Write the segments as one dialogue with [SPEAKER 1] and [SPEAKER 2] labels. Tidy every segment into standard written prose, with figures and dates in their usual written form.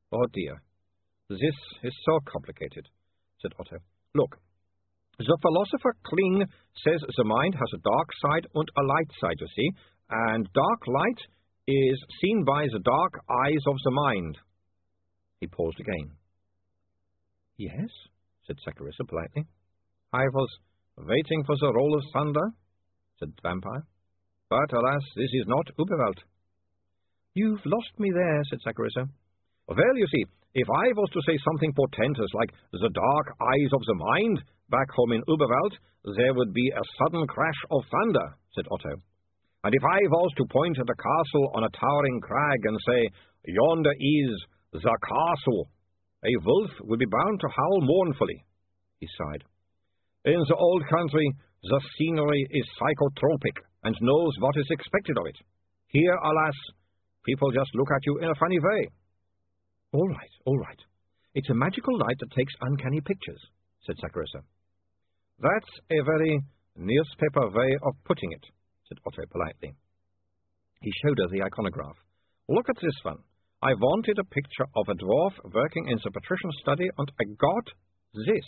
[SPEAKER 1] Oh, dear. This is so complicated, said Otto. Look, the philosopher Kling says the mind has a dark side and a light side, you see, and dark light is seen by the dark eyes of the mind. He paused again. Yes, said Saccharissa politely. I was waiting for the roll of thunder, said the vampire. But, alas, this is not Uberwald. You've lost me there, said Saccharissa. Well, you see, if I was to say something portentous like the dark eyes of the mind back home in Uberwald, there would be a sudden crash of thunder, said Otto. And if I was to point at a castle on a towering crag and say, yonder is the castle, a wolf would be bound to howl mournfully, he sighed. In the old country, the scenery is psychotropic and knows what is expected of it. Here, alas, people just look at you in a funny way. All right. It's a magical light that takes uncanny pictures, said Saccharissa. That's a very newspaper way of putting it, said Otto politely. He showed her the iconograph. Look at this one. I wanted a picture of a dwarf working in the patrician study, and I got this.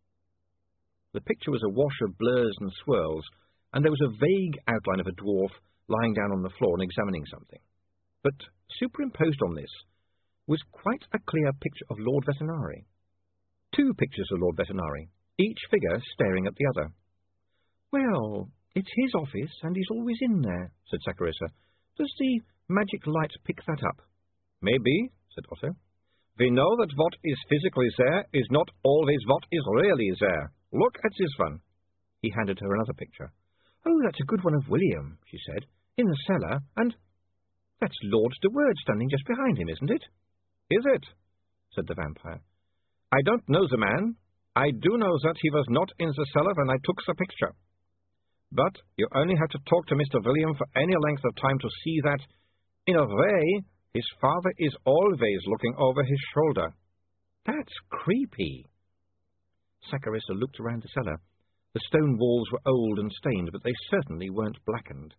[SPEAKER 1] The picture was a wash of blurs and swirls, and there was a vague outline of a dwarf lying down on the floor and examining something. But superimposed on this was quite a clear picture of Lord Vetinari. Two pictures of Lord Vetinari, each figure staring at the other. Well, it's his office, and he's always in there, said Saccharissa. Does the magic light pick that up? Maybe, said Otto. We know that what is physically there is not always what is really there. Look at this one. He handed her another picture. Oh, that's a good one of William, she said, in the cellar, and that's Lord de Word standing just behind him, isn't it? Is it? Said the vampire. I don't know the man. I do know that he was not in the cellar when I took the picture. But you only have to talk to Mr. William for any length of time to see that, in a way, his father is always looking over his shoulder. That's creepy. Saccharissa looked around the cellar. The stone walls were old and stained, but they certainly weren't blackened.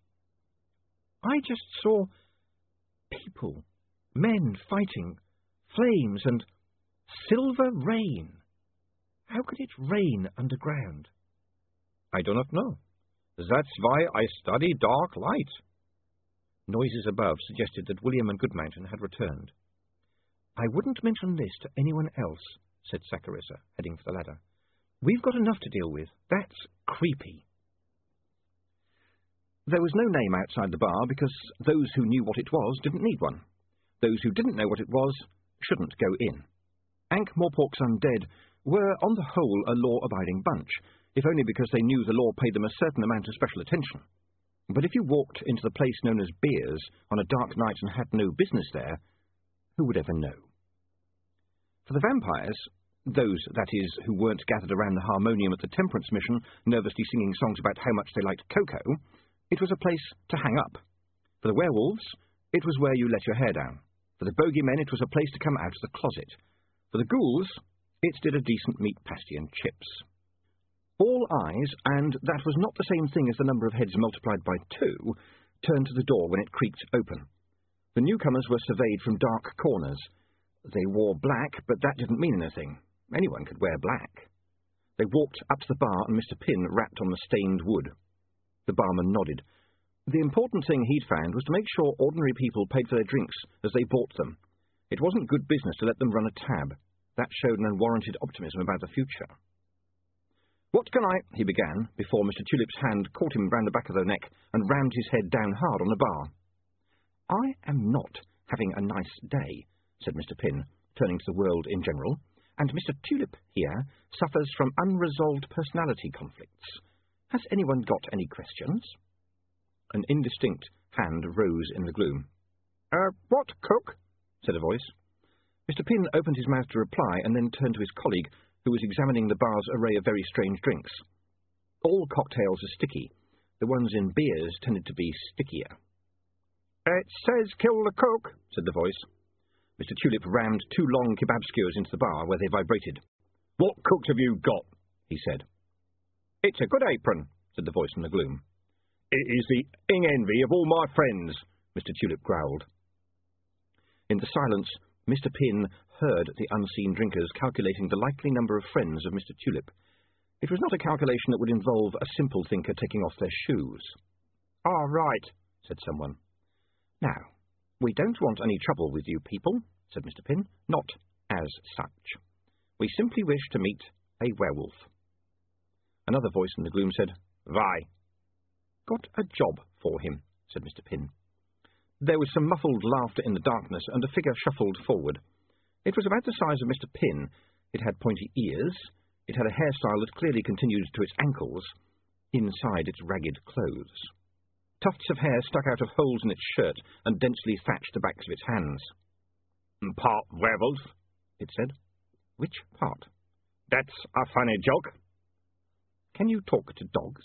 [SPEAKER 1] I just saw people, men fighting, flames, and silver rain. How could it rain underground? I do not know. That's why I study dark light. Noises above suggested that William and Goodmountain had returned. I wouldn't mention this to anyone else, said Saccharissa, heading for the ladder. We've got enough to deal with. That's creepy. There was no name outside the bar because those who knew what it was didn't need one. Those who didn't know what it was shouldn't go in. Ankh-Morpork's undead were, on the whole, a law-abiding bunch, if only because they knew the law paid them a certain amount of special attention. But if you walked into the place known as Beers on a dark night and had no business there, who would ever know? For the vampires, those, that is, who weren't gathered around the harmonium at the Temperance Mission, nervously singing songs about how much they liked cocoa, it was a place to hang up. For the werewolves, it was where you let your hair down. For the bogeymen, it was a place to come out of the closet. For the ghouls, it did a decent meat pasty and chips. All eyes, and that was not the same thing as the number of heads multiplied by 2, turned to the door when it creaked open. The newcomers were surveyed from dark corners. They wore black, but that didn't mean anything. Anyone could wear black. They walked up to the bar, and Mr. Pin rapped on the stained wood. The barman nodded. The important thing he'd found was to make sure ordinary people paid for their drinks as they bought them. It wasn't good business to let them run a tab. That showed an unwarranted optimism about the future. What can I... he began, before Mr. Tulip's hand caught him round the back of the neck and rammed his head down hard on the bar. I am not having a nice day, said Mr. Pin, turning to the world in general, and Mr. Tulip here suffers from unresolved personality conflicts. Has anyone got any questions? An indistinct hand rose in the gloom. What, cook? Said a voice. Mr. Pin opened his mouth to reply and then turned to his colleague, who was examining the bar's array of very strange drinks. All cocktails are sticky. The ones in beers tended to be stickier. It says kill the cook, said the voice. Mr. Tulip rammed 2 long kebab skewers into the bar, where they vibrated. What cooks have you got? He said. It's a good apron, said the voice in the gloom. It is the envy of all my friends, Mr. Tulip growled. In the silence, Mr. Pin heard the unseen drinkers calculating the likely number of friends of Mr. Tulip. It was not a calculation that would involve a simple thinker taking off their shoes. "Ah, right," said someone. "Now, we don't want any trouble with you people," said Mr. Pin. "Not as such. We simply wish to meet a werewolf." Another voice in the gloom said, "Why?" "Got a job for him," said Mr. Pin. There was some muffled laughter in the darkness, and a figure shuffled forward. It was about the size of Mr. Pin. It had pointy ears. It had a hairstyle that clearly continued to its ankles, inside its ragged clothes. Tufts of hair stuck out of holes in its shirt and densely thatched the backs of its hands. "Part werewolf," it said. "Which part?" "That's a funny joke." "Can you talk to dogs?"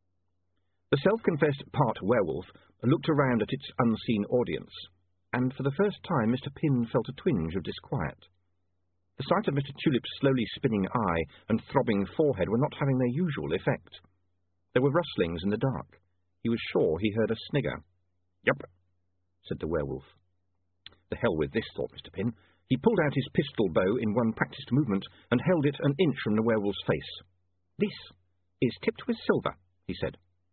[SPEAKER 1] The self-confessed part werewolf looked around at its unseen audience, and for the first time Mr. Pin felt a twinge of disquiet. The sight of Mr. Tulip's slowly spinning eye and throbbing forehead were not having their usual effect. There were rustlings in the dark. He was sure he heard a snigger. "Yup," said the werewolf. "The hell with this," thought Mr. Pin. He pulled out his pistol bow in one practised movement and held it an inch from the werewolf's face. "This is tipped with silver," he said.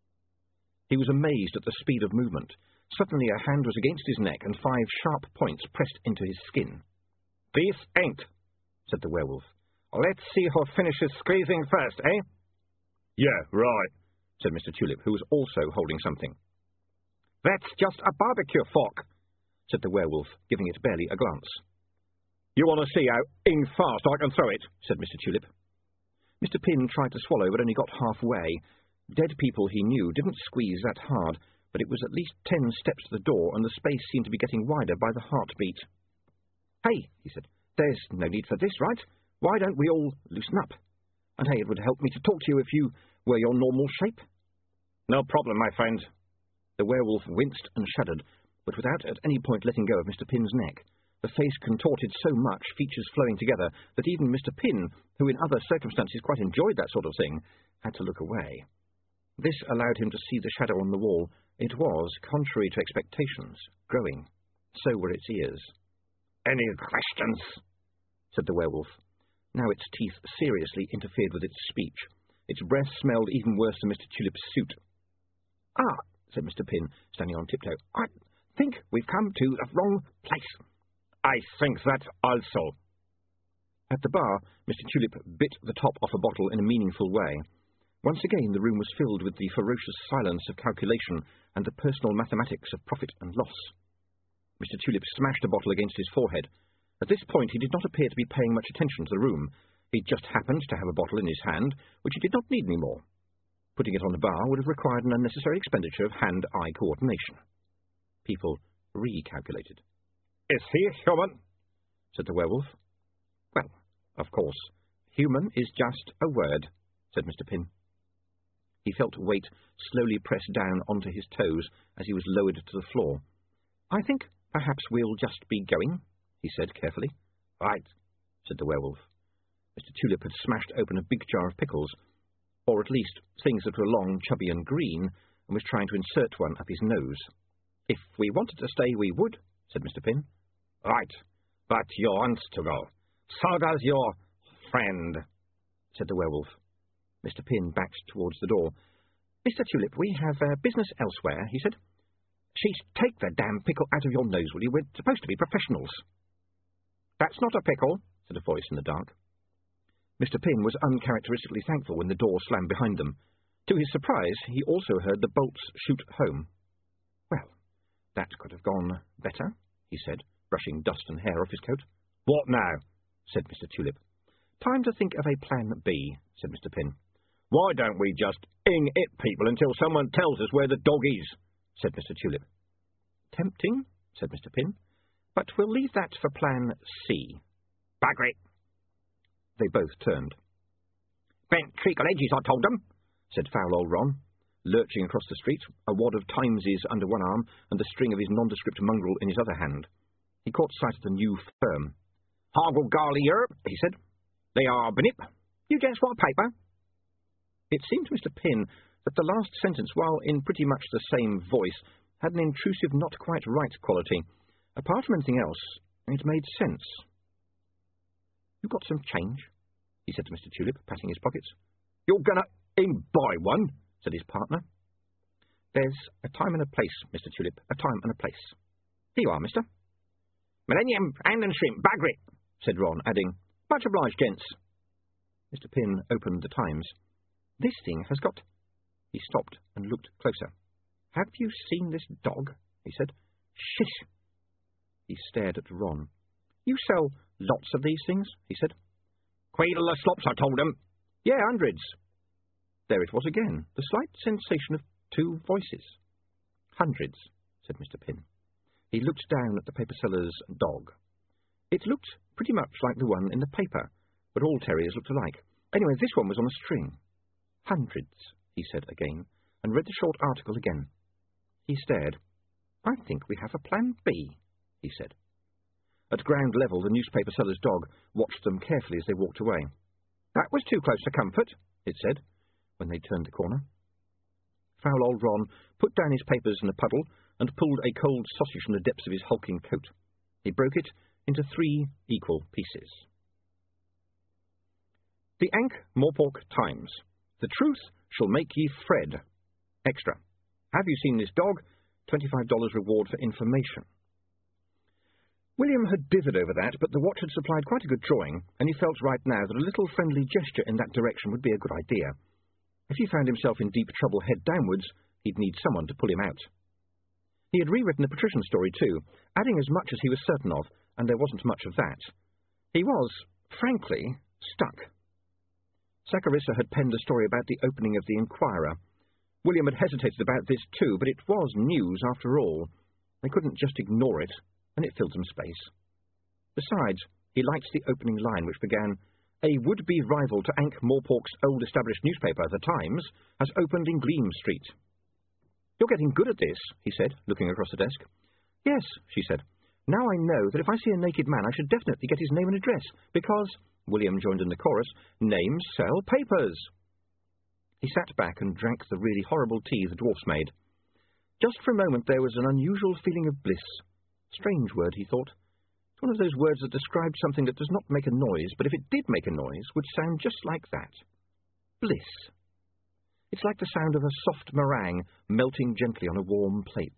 [SPEAKER 1] He was amazed at the speed of movement. Suddenly a hand was against his neck and 5 sharp points pressed into his skin. "This ain't," said the werewolf. "Let's see who finishes squeezing first, eh?" "Yeah, right," said Mr. Tulip, who was also holding something. "That's just a barbecue fork," said the werewolf, giving it barely a glance. "You want to see how fast I can throw it?" said Mr. Tulip. Mr. Pin tried to swallow, but only got halfway. Dead people, he knew, didn't squeeze that hard, but it was at least 10 steps to the door, and the space seemed to be getting wider by the heartbeat. "Hey," he said, "there's no need for this, right? Why don't we all loosen up? And hey, it would help me to talk to you if you were your normal shape." "No problem, my friend." The werewolf winced and shuddered, but without at any point letting go of Mr. Pin's neck. The face contorted so much, features flowing together, that even Mr. Pin, who in other circumstances quite enjoyed that sort of thing, had to look away. This allowed him to see the shadow on the wall. It was, contrary to expectations, growing. So were its ears. "Any questions?" said the werewolf. Now its teeth seriously interfered with its speech. Its breath smelled even worse than Mr. Tulip's suit. "Ah," said Mr. Pin, standing on tiptoe, "I think we've come to the wrong place." "I think that also." At the bar, Mr. Tulip bit the top off a bottle in a meaningful way. Once again the room was filled with the ferocious silence of calculation and the personal mathematics of profit and loss. Mr. Tulip smashed a bottle against his forehead. At this point he did not appear to be paying much attention to the room. He just happened to have a bottle in his hand, which he did not need any more. Putting it on the bar would have required an unnecessary expenditure of hand-eye coordination. People recalculated. "Is he human?" said the werewolf. "Well, of course, human is just a word," said Mr. Pin. He felt weight slowly press down onto his toes as he was lowered to the floor. "I think perhaps we'll just be going," he said carefully. "Right," said the werewolf. Mr. Tulip had smashed open a big jar of pickles, or at least things that were long, chubby and green, and was trying to insert one up his nose. "If we wanted to stay, we would," said Mr. Pin. "Right, but you want to go. So does your friend," said the werewolf. Mr. Pin backed towards the door. "Mr. Tulip, we have business elsewhere," he said. "She's take the damn pickle out of your nose, will you? We're supposed to be professionals." "That's not a pickle," said a voice in the dark. Mr. Pin was uncharacteristically thankful when the door slammed behind them. To his surprise, he also heard the bolts shoot home. "Well, that could have gone better," he said, brushing dust and hair off his coat. "What now?" said Mr. Tulip. "Time to think of a plan B," said Mr. Pin. "Why don't we just it people until someone tells us where the dog is?" said Mr. Tulip. "Tempting," said Mr. Pin, "but we'll leave that for plan C." "Bagger it." They both turned. "Bent treacle edges, I told them," said foul old Ron, lurching across the street, a wad of Timeses under one arm and the string of his nondescript mongrel in his other hand. He caught sight of the new firm. "Hargle Garley Europe," he said. "They are Benip. You gents want paper?" It seemed to Mr. Pin that the last sentence, while in pretty much the same voice, had an intrusive not quite right quality. Apart from anything else, It made sense. "You got some change?" he said to Mr. Tulip, patting his pockets. "You're gonna buy one," said his partner. "There's a time and a place, Mr. Tulip, a time and a place. Here you are, mister." "Millennium, hand and shrimp, bagger it," said Ron, adding, "Much obliged, gents." Mr. Pin opened the Times. "This thing has got—" He stopped and looked closer. "Have you seen this dog?" he said. "Shish!" He stared at Ron. "You sell lots of these things?" he said. "Quaddle the slops, I told him." "Yeah, hundreds." There it was again, the slight sensation of two voices. "Hundreds," said Mr. Pin. He looked down at the paper seller's dog. It looked pretty much like the one in the paper, but all terriers looked alike. Anyway, this one was on a string. "Hundreds," he said again, and read the short article again. He stared. "I think we have a plan B," he said. At ground level, the newspaper seller's dog watched them carefully as they walked away. "That was too close to comfort," it said, when they turned the corner. Foul old Ron put down his papers in a puddle and pulled a cold sausage from the depths of his hulking coat. He broke it into 3 equal pieces. The Ankh-Morpork Times. The truth shall make ye Fred. Extra. Have you seen this dog? $25 reward for information. William had dithered over that, but the watch had supplied quite a good drawing, and he felt right now that a little friendly gesture in that direction would be a good idea. If he found himself in deep trouble head downwards, he'd need someone to pull him out. He had rewritten the patrician story too, adding as much as he was certain of, and there wasn't much of that. He was, frankly, stuck. Saccharissa had penned a story about the opening of the Inquirer. William had hesitated about this too, but it was news after all. They couldn't just ignore it, and it filled some space. Besides, he liked the opening line, which began, "A would-be rival to Ankh-Morpork's old-established newspaper, The Times, has opened in Gleam Street." "You're getting good at this," he said, looking across the desk. "Yes," she said. "Now I know that if I see a naked man, I should definitely get his name and address, because," William joined in the chorus, "names sell papers." He sat back and drank the really horrible tea the dwarfs made. Just for a moment there was an unusual feeling of bliss. Strange word, he thought. It's one of those words that describes something that does not make a noise, but if it did make a noise, would sound just like that. Bliss. It's like the sound of a soft meringue melting gently on a warm plate.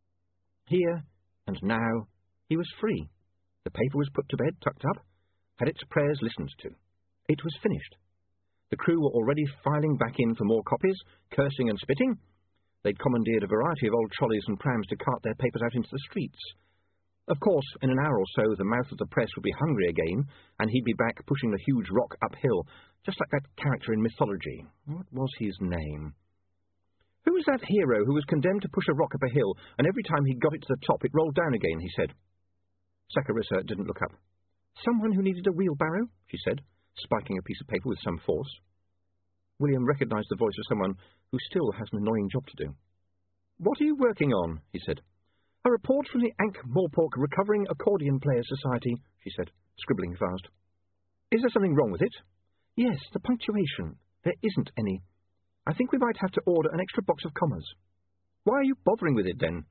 [SPEAKER 1] Here and now he was free. The paper was put to bed, tucked up, had its prayers listened to. It was finished. The crew were already filing back in for more copies, cursing and spitting. They'd commandeered a variety of old trolleys and prams to cart their papers out into the streets. Of course, in an hour or so, the mouth of the press would be hungry again, and he'd be back pushing the huge rock uphill, just like that character in mythology. What was his name? Who was that hero who was condemned to push a rock up a hill, and every time he got it to the top, it rolled down again, he said. Saccharissa didn't look up. "Someone who needed a wheelbarrow," she said, spiking a piece of paper with some force. William recognised the voice of someone who still has an annoying job to do. "What are you working on?" he said. "A report from the Ankh-Morpork Recovering Accordion Players Society," she said, scribbling fast. "Is there something wrong with it?" "Yes, the punctuation. There isn't any. I think we might have to order an extra box of commas." "Why are you bothering with it, then?"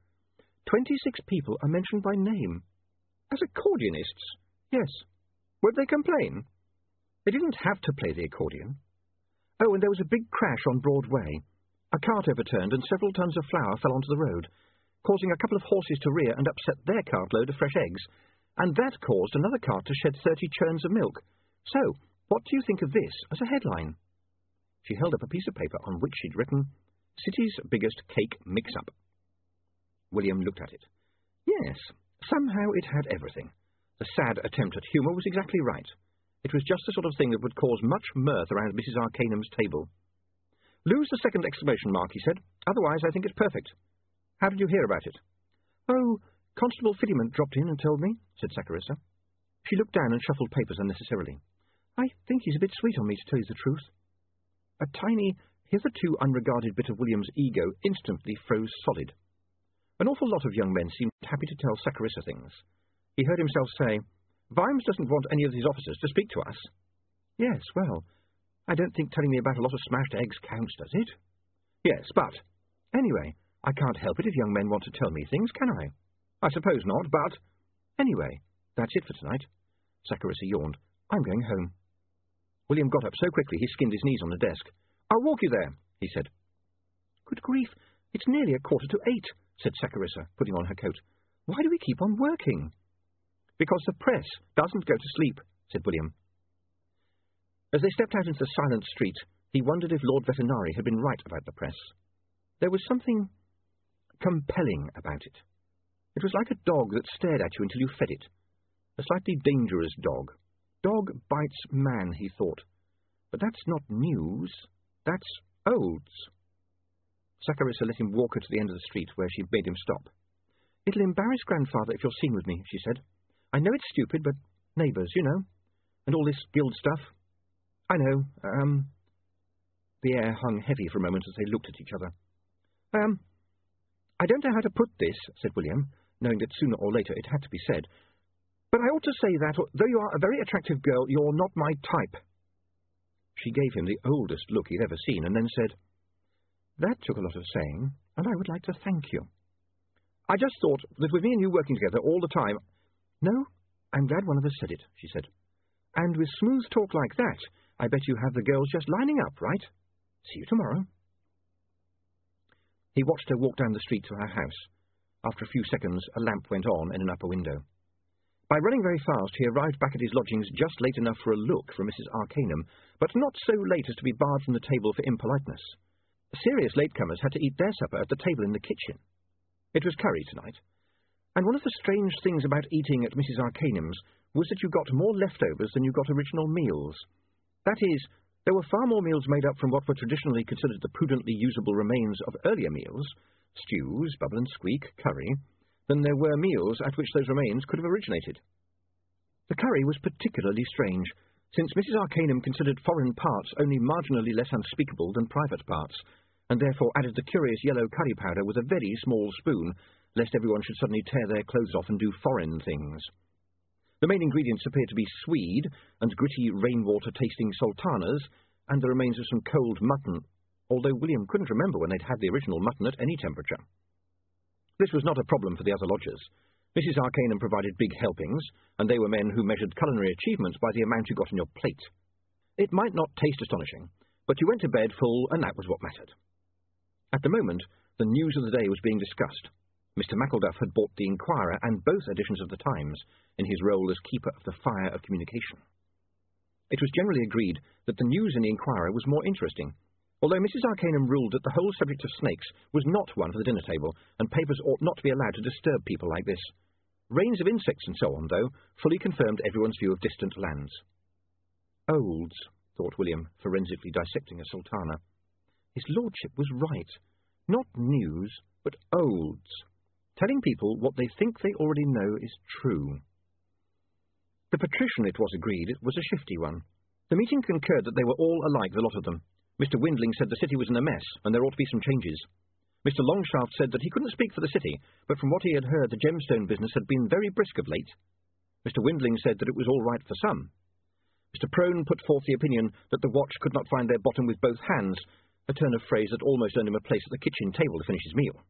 [SPEAKER 1] 26 people are mentioned by name." "As accordionists?" "Yes." "Won't they complain?" "They didn't have to play the accordion." "Oh, and there was a big crash on Broadway. A cart overturned and several tons of flour fell onto the road, causing a couple of horses to rear and upset their cartload of fresh eggs, and that caused another cart to shed 30 churns of milk. So, what do you think of this as a headline?" She held up a piece of paper on which she'd written, "City's Biggest Cake Mix-Up." William looked at it. Yes, somehow it had everything. The sad attempt at humour was exactly right. It was just the sort of thing that would cause much mirth around Mrs. Arcanum's table. "Lose the second exclamation mark," he said. "Otherwise, I think it's perfect. How did you hear about it?" "Oh, Constable Fiddyment dropped in and told me," said Saccharissa. She looked down and shuffled papers unnecessarily. "I think he's a bit sweet on me, to tell you the truth." A tiny, hitherto unregarded bit of William's ego instantly froze solid. An awful lot of young men seemed happy to tell Saccharissa things. He heard himself say, "Vimes doesn't want any of his officers to speak to us." "Yes, well, I don't think telling me about a lot of smashed eggs counts, does it?" "Yes, but... Anyway, I can't help it if young men want to tell me things, can I?" "I suppose not, but... Anyway, That's it for tonight. Saccharissa yawned. I'm going home. William got up so quickly he skinned his knees on the desk. I'll walk you there, he said. Good grief, it's nearly 7:45, said Saccharissa, putting on her coat. Why do we keep on working? Because the press doesn't go to sleep, said William. As they stepped out into the silent street, he wondered if Lord Vetinari had been right about the press. There was something compelling about it. It was like a dog that stared at you until you fed it. A slightly dangerous dog. Dog bites man, he thought. But that's not news. That's olds. Saccharissa let him walk her to the end of the street, where she made him stop. It'll embarrass Grandfather if you're seen with me, she said. I know it's stupid, but neighbours, you know. And all this guild stuff. I know. The air hung heavy for a moment as they looked at each other. I don't know how to put this, said William, knowing that sooner or later it had to be said. But I ought to say that, though you are a very attractive girl, you're not my type. She gave him the oldest look he'd ever seen, and then said, That took a lot of saying, and I would like to thank you. I just thought that with me and you working together all the time— No, I'm glad one of us said it, she said. And with smooth talk like that, I bet you have the girls just lining up, right? See you tomorrow. He watched her walk down the street to her house. After a few seconds, a lamp went on in an upper window. By running very fast, he arrived back at his lodgings just late enough for a look from Mrs. Arcanum, but not so late as to be barred from the table for impoliteness. Serious latecomers had to eat their supper at the table in the kitchen. It was curry tonight, and one of the strange things about eating at Mrs. Arcanum's was that you got more leftovers than you got original meals. That is, there were far more meals made up from what were traditionally considered the prudently usable remains of earlier meals— stews, bubble and squeak, curry— than there were meals at which those remains could have originated. The curry was particularly strange, since Mrs. Arcanum considered foreign parts only marginally less unspeakable than private parts, and therefore added the curious yellow curry powder with a very small spoon, lest everyone should suddenly tear their clothes off and do foreign things. The main ingredients appeared to be swede and gritty rainwater-tasting sultanas, and the remains of some cold mutton, although William couldn't remember when they'd had the original mutton at any temperature. This was not a problem for the other lodgers. Mrs. Arcanum provided big helpings, and they were men who measured culinary achievements by the amount you got on your plate. It might not taste astonishing, but you went to bed full, and that was what mattered. At the moment, the news of the day was being discussed. Mr. McElduff had bought the Inquirer and both editions of the Times, in his role as keeper of the fire of communication. It was generally agreed that the news in the Inquirer was more interesting, although Mrs. Arcanum ruled that the whole subject of snakes was not one for the dinner table, and papers ought not to be allowed to disturb people like this. Rains of insects and so on, though, fully confirmed everyone's view of distant lands. Olds, thought William, forensically dissecting a sultana. His lordship was right. Not news, but olds. Telling people what they think they already know is true. The patrician, it was agreed, was a shifty one. The meeting concurred that they were all alike, the lot of them. Mr. Windling said the city was in a mess, and there ought to be some changes. Mr. Longshaft said that he couldn't speak for the city, but from what he had heard, the gemstone business had been very brisk of late. Mr. Windling said that it was all right for some. Mr. Prone put forth the opinion that the watch could not find their bottom with both hands, a turn of phrase that almost earned him a place at the kitchen table to finish his meal.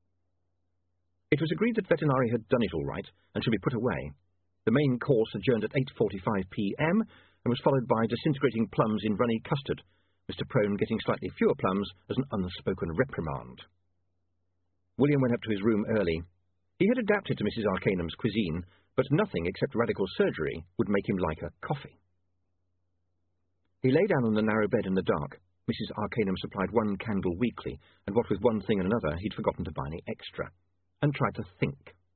[SPEAKER 1] It was agreed that Vetinari had done it all right, and should be put away. The main course adjourned at 8:45 p.m., and was followed by disintegrating plums in runny custard, Mr. Prone getting slightly fewer plums as an unspoken reprimand. William went up to his room early. He had adapted to Mrs. Arcanum's cuisine, but nothing except radical surgery would make him like her coffee. He lay down on the narrow bed in the dark. Mrs. Arcanum supplied one candle weekly, and what with one thing and another, he'd forgotten to buy any extra, and tried to think.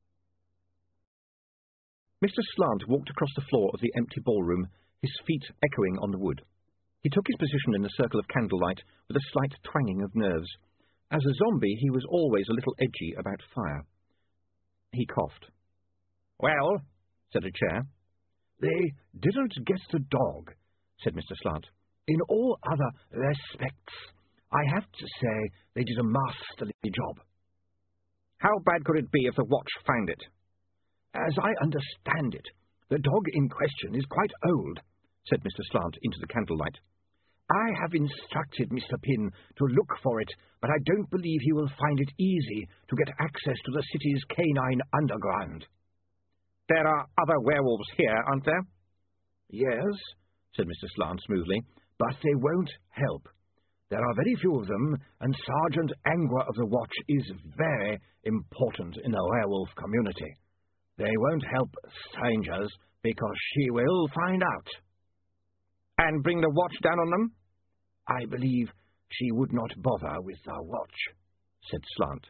[SPEAKER 1] Mr. Slant walked across the floor of the empty ballroom, his feet echoing on the wood. He took his position in the circle of candlelight with a slight twanging of nerves. As a zombie, he was always a little edgy about fire. He coughed. "Well," said a chair. "They didn't get the dog," said Mr. Slant. "In all other respects, I have to say they did a masterly job." "How bad could it be if the watch found it?" "As I understand it, the dog in question is quite old," said Mr. Slant into the candlelight. "I have instructed Mr. Pym to look for it, but I don't believe he will find it easy to get access to the city's canine underground." There are other werewolves here, aren't there?
[SPEAKER 2] Yes, said Mr. Slant smoothly, but they won't help. There are very few of them, and Sergeant Angua of the Watch is very important in the werewolf community. They won't help strangers, because she will find out.
[SPEAKER 1] And bring the Watch down on them?
[SPEAKER 2] I believe she would not bother with the Watch, said Slant.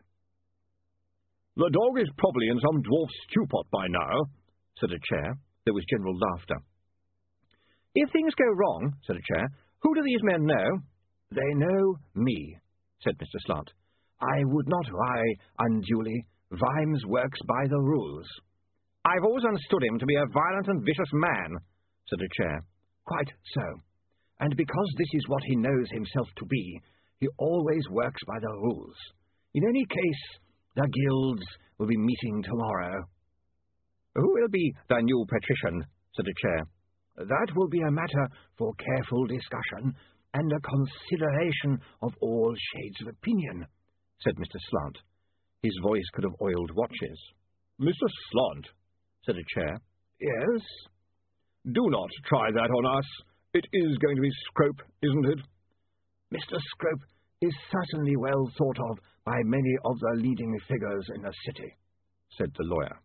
[SPEAKER 1] The dog is probably in some dwarf stew-pot by now, said a chair. There was general laughter. If things go wrong, said a chair, who do these men know?
[SPEAKER 2] They know me, said Mr. Slant. I would not lie unduly. Vimes works by the rules.
[SPEAKER 1] I've always understood him to be a violent and vicious man, said a chair.
[SPEAKER 2] Quite so. And because this is what he knows himself to be, he always works by the rules. In any case, the guilds will be meeting tomorrow.
[SPEAKER 1] Who will be the new patrician? Said a chair.
[SPEAKER 2] That will be a matter for careful discussion and a consideration of all shades of opinion, said Mr. Slant.
[SPEAKER 1] His voice could have oiled watches. Mr. Slant, said a chair.
[SPEAKER 2] Yes?
[SPEAKER 1] Do not try that on us. It is going to be Scrope, isn't it?
[SPEAKER 2] Mr. Scrope is certainly well thought of by many of the leading figures in the city, said the lawyer.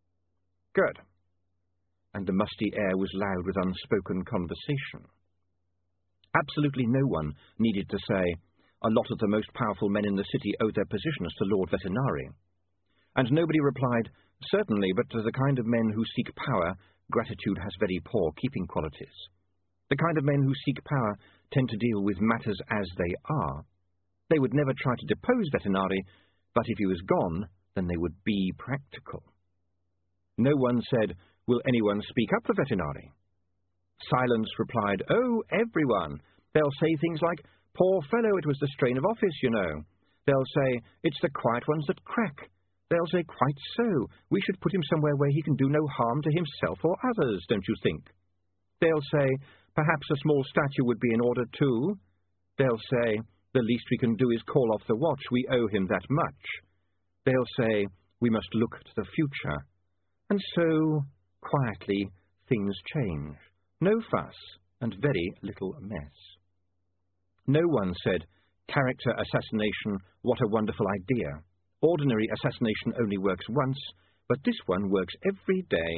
[SPEAKER 1] Good. And the musty air was loud with unspoken conversation. Absolutely no one needed to say, a lot of the most powerful men in the city owed their positions to Lord Vetinari. And nobody replied, certainly, but to the kind of men who seek power, gratitude has very poor keeping qualities. The kind of men who seek power tend to deal with matters as they are. They would never try to depose Vetinari, but if he was gone, then they would be practical. No one said, will anyone speak up for Vetinari? Silence replied, oh, everyone. They'll say things like, poor fellow, it was the strain of office, you know. They'll say, it's the quiet ones that crack. They'll say, quite so. We should put him somewhere where he can do no harm to himself or others, don't you think? They'll say, perhaps a small statue would be in order too. They'll say, the least we can do is call off the Watch. We owe him that much. They'll say, we must look to the future. And so, quietly, things change. No fuss, and very little mess. No one said, character assassination, what a wonderful idea. Ordinary assassination only works once, but this one works every day.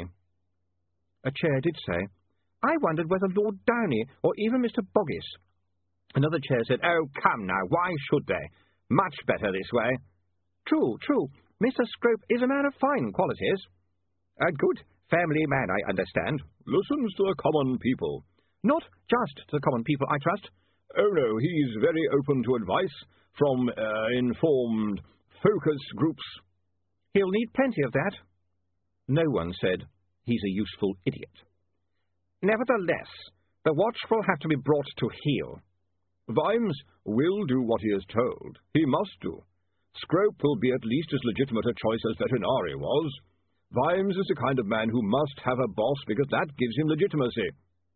[SPEAKER 1] A chair did say, I wondered whether Lord Downey or even Mr. Boggis. Another chair said, oh, come now, why should they? Much better this way. True, true. Mr. Scrope is a man of fine qualities. A good family man, I understand. Listens to the common people. Not just to the common people, I trust. Oh, no, he's very open to advice from informed focus groups. He'll need plenty of that. No one said, he's a useful idiot. Nevertheless, the Watch will have to be brought to heel. Vimes will do what he is told. He must do. Scrope will be at least as legitimate a choice as Vetinari was. Vimes is the kind of man who must have a boss because that gives him legitimacy.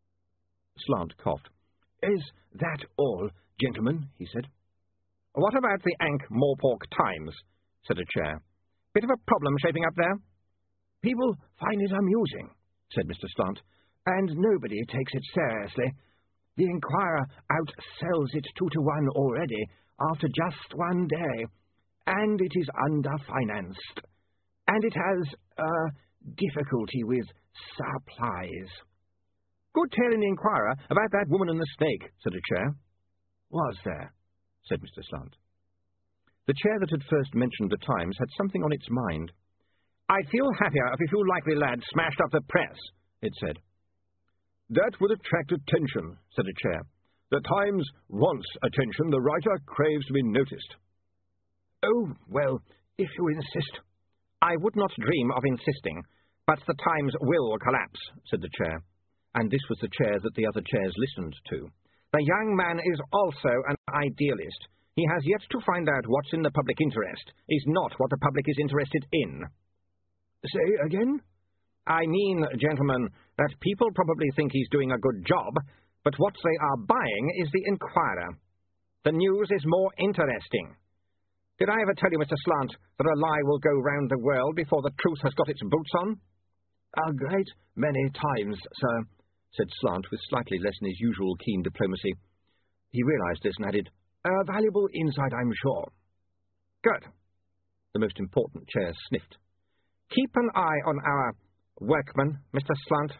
[SPEAKER 1] Slant coughed. Is that all, gentlemen? He said. What about the Ankh-Morpork Times? Said a chair. Bit of a problem shaping up there? People find it amusing, said Mr. Slant, and nobody takes it seriously. The Inquirer outsells it 2-1 already after just one day, and it is underfinanced, and it has difficulty with supplies. Good tale in the Inquirer about that woman and the snake, said a chair. Was there? Said Mr. Slant. The chair that had first mentioned the Times had something on its mind. I'd feel happier if a few likely lads smashed up the press, it said. That would attract attention, said a chair. The Times wants attention. The writer craves to be noticed. Oh, well, if you insist. I would not dream of insisting, but the Times will collapse, said the chair. And this was the chair that the other chairs listened to. The young man is also an idealist. He has yet to find out what's in the public interest, is not what the public is interested in. Say again? I mean, gentlemen, that people probably think he's doing a good job, but what they are buying is the Inquirer. The news is more interesting. Did I ever tell you, Mr. Slant, that a lie will go round the world before the truth has got its boots on?
[SPEAKER 2] "A great many times, sir," said Slant, with slightly less than his usual keen diplomacy. He realised this and added, "Valuable insight, I'm sure."
[SPEAKER 1] "Good." The most important chair sniffed. "Keep an eye on our workmen, Mr. Slant."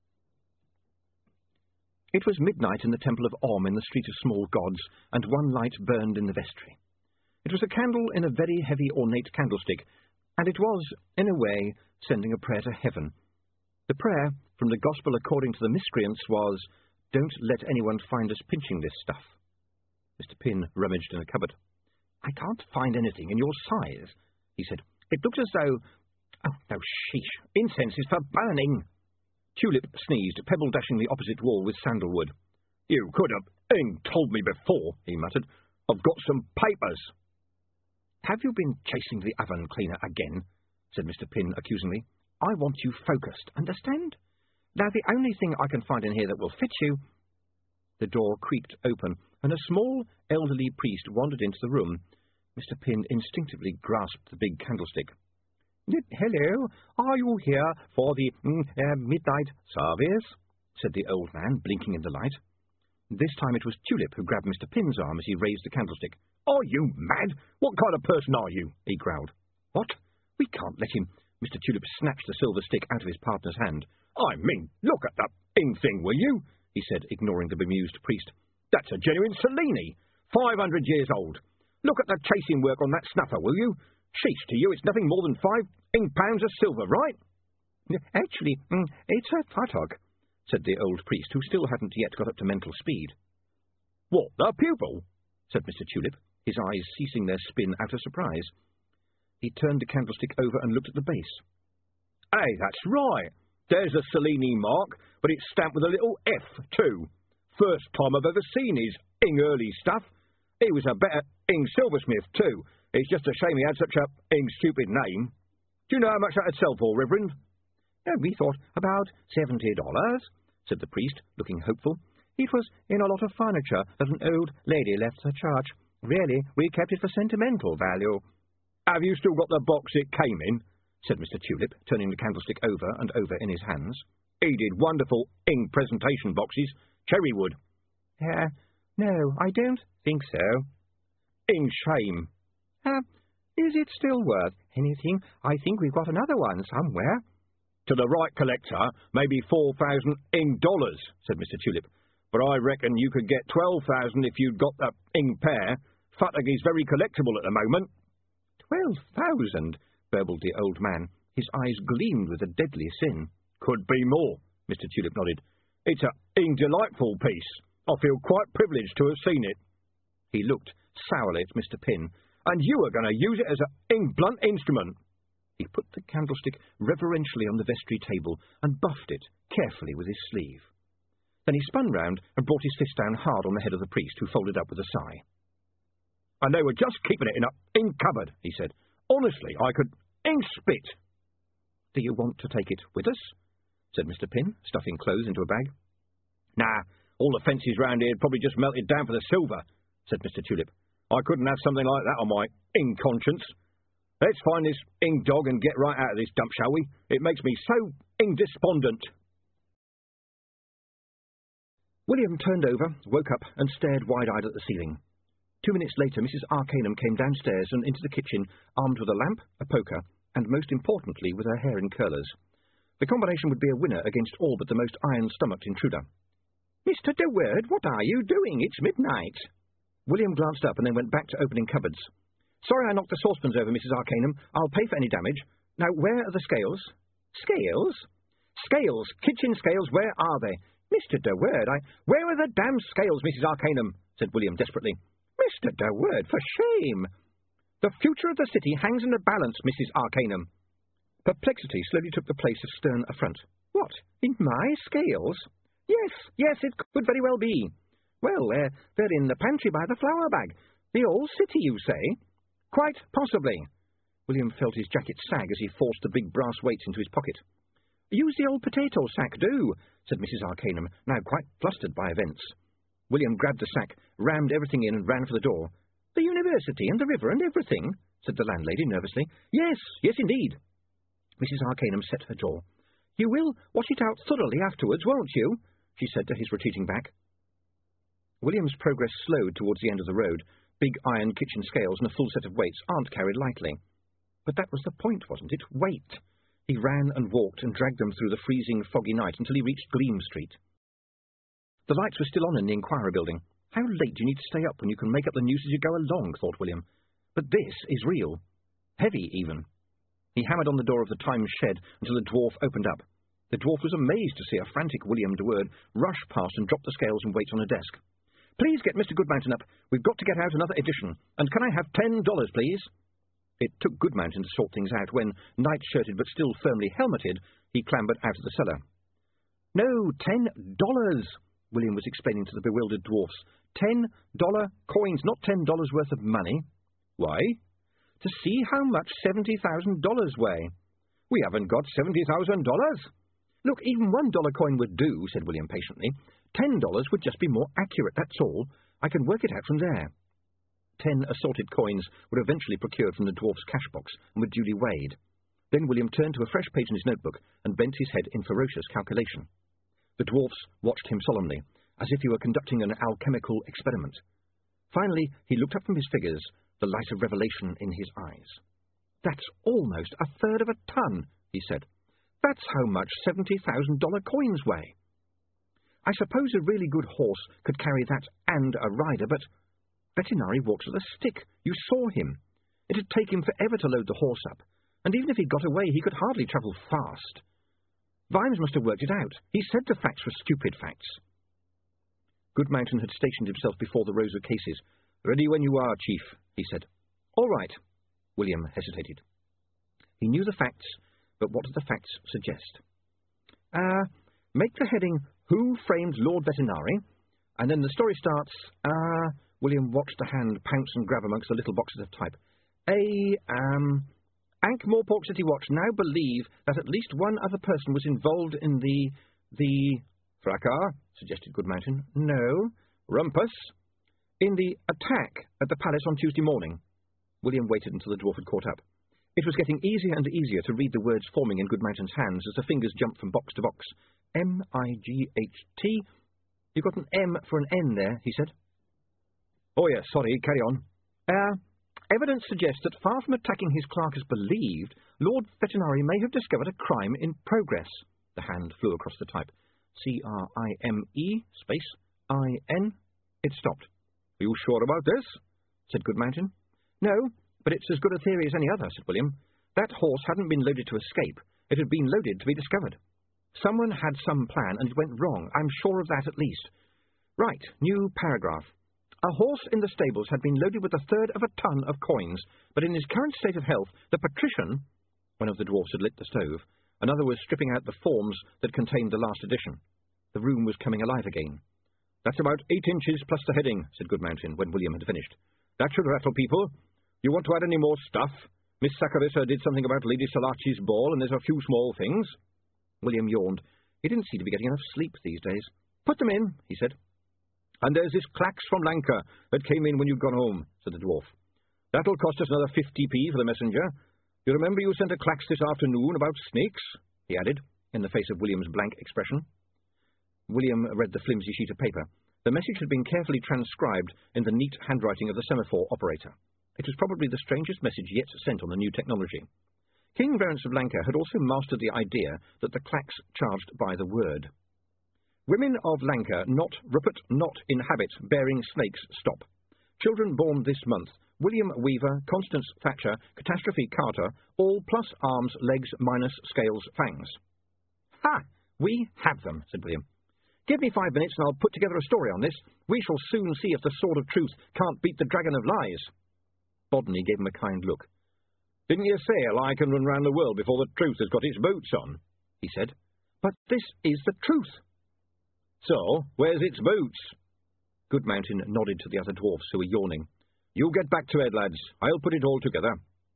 [SPEAKER 1] It was midnight in the Temple of Om in the Street of Small Gods, and one light burned in the vestry. It was a candle in a very heavy ornate candlestick, and it was, in a way, sending a prayer to heaven. The prayer, from the Gospel according to the miscreants, was, "Don't let anyone find us pinching this stuff." Mr. Pin rummaged in a cupboard. "I can't find anything in your size," he said. "It looks as though... Oh, no, sheesh. Incense is for burning." Tulip sneezed, pebble-dashing the opposite wall with sandalwood.
[SPEAKER 2] "You could have told me before," he muttered. "I've got some papers."
[SPEAKER 1] "Have you been chasing the oven cleaner again?" said Mr. Pin accusingly. "I want you focused, understand? Now, the only thing I can find in here that will fit you—" The door creaked open, and a small, elderly priest wandered into the room. Mr. Pin instinctively grasped the big candlestick. "Hello, are you here for the midnight service?" said the old man, blinking in the light. This time it was Tulip who grabbed Mr. Pin's arm as he raised the candlestick.
[SPEAKER 2] "Are you mad? What kind of person are you?" he growled.
[SPEAKER 1] "What? We can't let him." Mr. Tulip snatched the silver stick out of his partner's hand.
[SPEAKER 2] "I mean, look at that thing, will you?" he said, ignoring the bemused priest. "That's a genuine Cellini, 500 years old. Look at the chasing work on that snuffer, will you? Sheesh, to you it's nothing more than 5 pounds of silver, right?"
[SPEAKER 1] "Actually, it's a photog," said the old priest, who still hadn't yet got up to mental speed.
[SPEAKER 2] "What, the pupil?"
[SPEAKER 1] said Mr. Tulip, his eyes ceasing their spin out of surprise. He turned the candlestick over and looked at the base.
[SPEAKER 2] "Hey, that's right. There's a Cellini mark, but it's stamped with a little F, too. First time I've ever seen his early stuff. He was a better silversmith, too. It's just a shame he had such a stupid name. Do you know how much that'd sell for, Reverend?"
[SPEAKER 1] "We thought about $70, said the priest, looking hopeful. "It was in a lot of furniture that an old lady left the church. Really, we kept it for sentimental value."
[SPEAKER 2] "Have you still got the box it came in?" said Mr. Tulip, turning the candlestick over and over in his hands. "He did wonderful presentation boxes. Cherry wood."
[SPEAKER 1] No, I don't think so."
[SPEAKER 2] Shame."
[SPEAKER 1] Is it still worth anything? I think we've got another one somewhere."
[SPEAKER 2] "To the right collector, maybe $4,000, said Mr. Tulip. "But I reckon you could get 12,000 if you'd got the pair. Futagi's very collectible at the moment."
[SPEAKER 1] 12,000, burbled the old man. His eyes gleamed with a deadly sin.
[SPEAKER 2] "Could be more," Mr. Tulip nodded. "It's a delightful piece. I feel quite privileged to have seen it."
[SPEAKER 1] He looked sourly at Mr. Pin.
[SPEAKER 2] "And you are going to use it as a blunt instrument."
[SPEAKER 1] He put the candlestick reverentially on the vestry table and buffed it carefully with his sleeve. Then he spun round and brought his fist down hard on the head of the priest, who folded up with a sigh.
[SPEAKER 2] "And they were just keeping it in a cupboard," he said. "Honestly, I could spit."
[SPEAKER 1] "Do you want to take it with us?" said Mr. Pin, stuffing clothes into a bag.
[SPEAKER 2] "Nah, all the fences round here probably just melted down for the silver," said Mr. Tulip. "I couldn't have something like that on my conscience. Let's find this dog and get right out of this dump, shall we? It makes me so despondent."
[SPEAKER 1] William turned over, woke up, and stared wide-eyed at the ceiling. 2 minutes later, Mrs. Arcanum came downstairs and into the kitchen, armed with a lamp, a poker, and, most importantly, with her hair in curlers. The combination would be a winner against all but the most iron-stomached intruder. "Mr. De Word, what are you doing? It's midnight." William glanced up and then went back to opening cupboards. "Sorry I knocked the saucepans over, Mrs. Arcanum. I'll pay for any damage. Now, where are the scales?" "Scales? Scales! Kitchen scales, where are they?" "Mr. De Word, Where are the damn scales, Mrs. Arcanum?" said William desperately. "Mr. De Word, for shame!" "The future of the city hangs in the balance, Mrs. Arcanum." Perplexity slowly took the place of stern affront. "What, in my scales?" Yes, it could very well be." "Well, they're in the pantry by the flour bag. The old city, you say?" "Quite possibly." William felt his jacket sag as he forced the big brass weights into his pocket. "Use the old potato sack, do," said Mrs. Arcanum, now quite flustered by events. William grabbed the sack, rammed everything in, and ran for the door. "The university and the river and everything," said the landlady nervously. Yes, indeed." Mrs. Arcanum set her jaw. You will wash it out thoroughly afterwards, won't you?" she said to his retreating back. William's progress slowed towards the end of the road. Big iron kitchen scales and a full set of weights aren't carried lightly. But that was the point, wasn't it? Weight. He ran and walked and dragged them through the freezing, foggy night until he reached Gleam Street. The lights were still on in the Inquiry building. How late do you need to stay up when you can make up the news as you go along, thought William. But this is real. Heavy, even. He hammered on the door of the Times shed until the dwarf opened up. The dwarf was amazed to see a frantic William de Word rush past and drop the scales and weights on a desk. "Please get Mr. Goodmountain up. We've got to get out another edition. And can I have $10, please?" It took Goodmountain to sort things out when, night-shirted but still firmly helmeted, he clambered out of the cellar. "No, $10, William was explaining to the bewildered dwarfs. $10 coins, not $10 worth of money. Why? To see how much $70,000 weigh. We haven't got $70,000. Look, even $1 coin would do, said William patiently. $10 would just be more accurate, that's all. I can work it out from there. 10 assorted coins were eventually procured from the dwarf's cash box and were duly weighed. Then William turned to a fresh page in his notebook and bent his head in ferocious calculation. The dwarfs watched him solemnly, as if he were conducting an alchemical experiment. Finally, he looked up from his figures, the light of revelation in his eyes. "That's almost a third of a ton," he said. "That's how much $70,000 coins weigh. I suppose a really good horse could carry that and a rider, but Vetinari walks with a stick. You saw him. It'd take him forever to load the horse up, and even if he got away, he could hardly travel fast. Vimes must have worked it out. He said the facts were stupid facts." Goodmountain had stationed himself before the rows of cases. "Ready when you are, Chief," he said. "All right." William hesitated. He knew the facts, but what did the facts suggest? Make the heading, "Who Framed Lord Vetinari?" and then the story starts, William watched the hand pounce and grab amongst the little boxes of type. Ankh-Morpork City Watch now believe that at least one other person was involved in the fracas, suggested Goodmountain. No. Rumpus. In the attack at the palace on Tuesday morning. William waited until the dwarf had caught up. It was getting easier and easier to read the words forming in Goodmountain's hands as the fingers jumped from box to box. M-I-G-H-T. You got an M for an N there, he said. "Oh, yes, sorry, carry on." Evidence suggests that far from attacking his clerk as believed, Lord Vetinari may have discovered a crime in progress. The hand flew across the type. C-R-I-M-E, space, I-N. It stopped. "Are you sure about this?" said Goodmountain. "No, but it's as good a theory as any other," said William. "That horse hadn't been loaded to escape. It had been loaded to be discovered. Someone had some plan, and it went wrong. I'm sure of that at least. Right, new paragraph. A horse in the stables had been loaded with a third of a ton of coins, but in his current state of health, the patrician," one of the dwarfs had lit the stove, another was stripping out the forms that contained the last edition. The room was coming alive again. "That's about 8 inches plus the heading," said Goodmountain, when William had finished. "That should rattle people. You want to add any more stuff? Miss Saccharissa did something about Lady Salachi's ball, and there's a few small things." William yawned. He didn't seem to be getting enough sleep these days. "Put them in," he said. "And there's this clax from Lanka that came in when you'd gone home," said the dwarf. "That'll cost us another 50p for the messenger. You remember you sent a clax this afternoon about snakes?" he added, in the face of William's blank expression. William read the flimsy sheet of paper. The message had been carefully transcribed in the neat handwriting of the semaphore operator. It was probably the strangest message yet sent on the new technology. King Verence of Lanka had also mastered the idea that the clax charged by the word. "Women of Lanka, not Rupert, not inhabit, bearing snakes, stop. Children born this month, William Weaver, Constance Thatcher, Catastrophe Carter, all plus arms, legs, minus scales, fangs." "Ha! We have them," said William. "Give me 5 minutes and I'll put together a story on this. We shall soon see if the sword of truth can't beat the dragon of lies." Bodney gave him a kind look. "Didn't you say a lie can run round the world before the truth has got its boots on?" he said. "But this is the truth." "So, where's its boots?" Goodmountain nodded to the other dwarfs who were yawning. "You get back to bed, lads. I'll put it all together."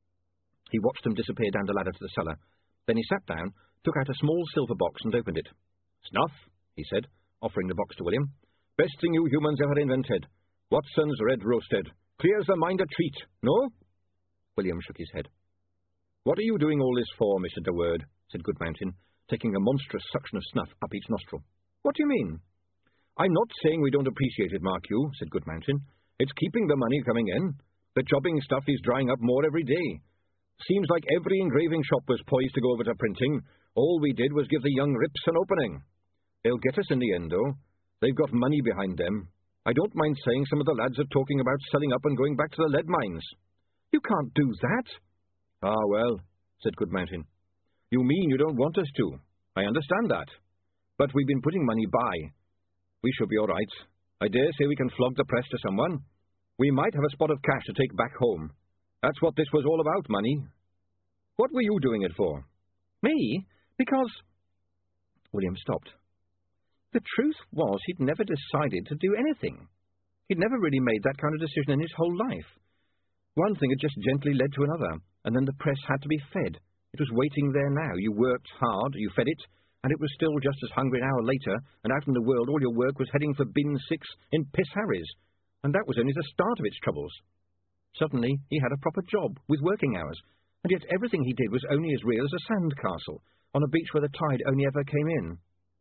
[SPEAKER 1] He watched them disappear down the ladder to the cellar. Then he sat down, took out a small silver box and opened it. "Snuff," he said, offering the box to William. "Best thing you humans ever invented. Watson's Red Roasted. Clears the mind a treat, no?" William shook his head. "What are you doing all this for, Mr. de Word?" said Goodmountain, taking a monstrous suction of snuff up each nostril. "What do you mean?" "I'm not saying we don't appreciate it, mark you," said Goodmountain. "It's keeping the money coming in. The jobbing stuff is drying up more every day. Seems like every engraving shop was poised to go over to printing. All we did was give the young rips an opening. They'll get us in the end, though. They've got money behind them. I don't mind saying some of the lads are talking about selling up and going back to the lead mines." "You can't do that." "Ah, well," said Goodmountain. "You mean you don't want us to. I understand that. But we've been putting money by. We should be all right. I dare say we can flog the press to someone. We might have a spot of cash to take back home. That's what this was all about, money. What were you doing it for?"
[SPEAKER 3] "Me? Because—"
[SPEAKER 1] William stopped.
[SPEAKER 3] The truth was he'd never decided to do anything. He'd never really made that kind of decision in his whole life. One thing had just gently led to another, and then the press had to be fed. It was waiting there now. You worked hard, you fed it, and it was still just as hungry an hour later, and out in the world all your work was heading for bin 6 in Piss Harry's, and that was only the start of its troubles. Suddenly he had a proper job, with working hours, and yet everything he did was only as real as a sandcastle, on a beach where the tide only ever came in.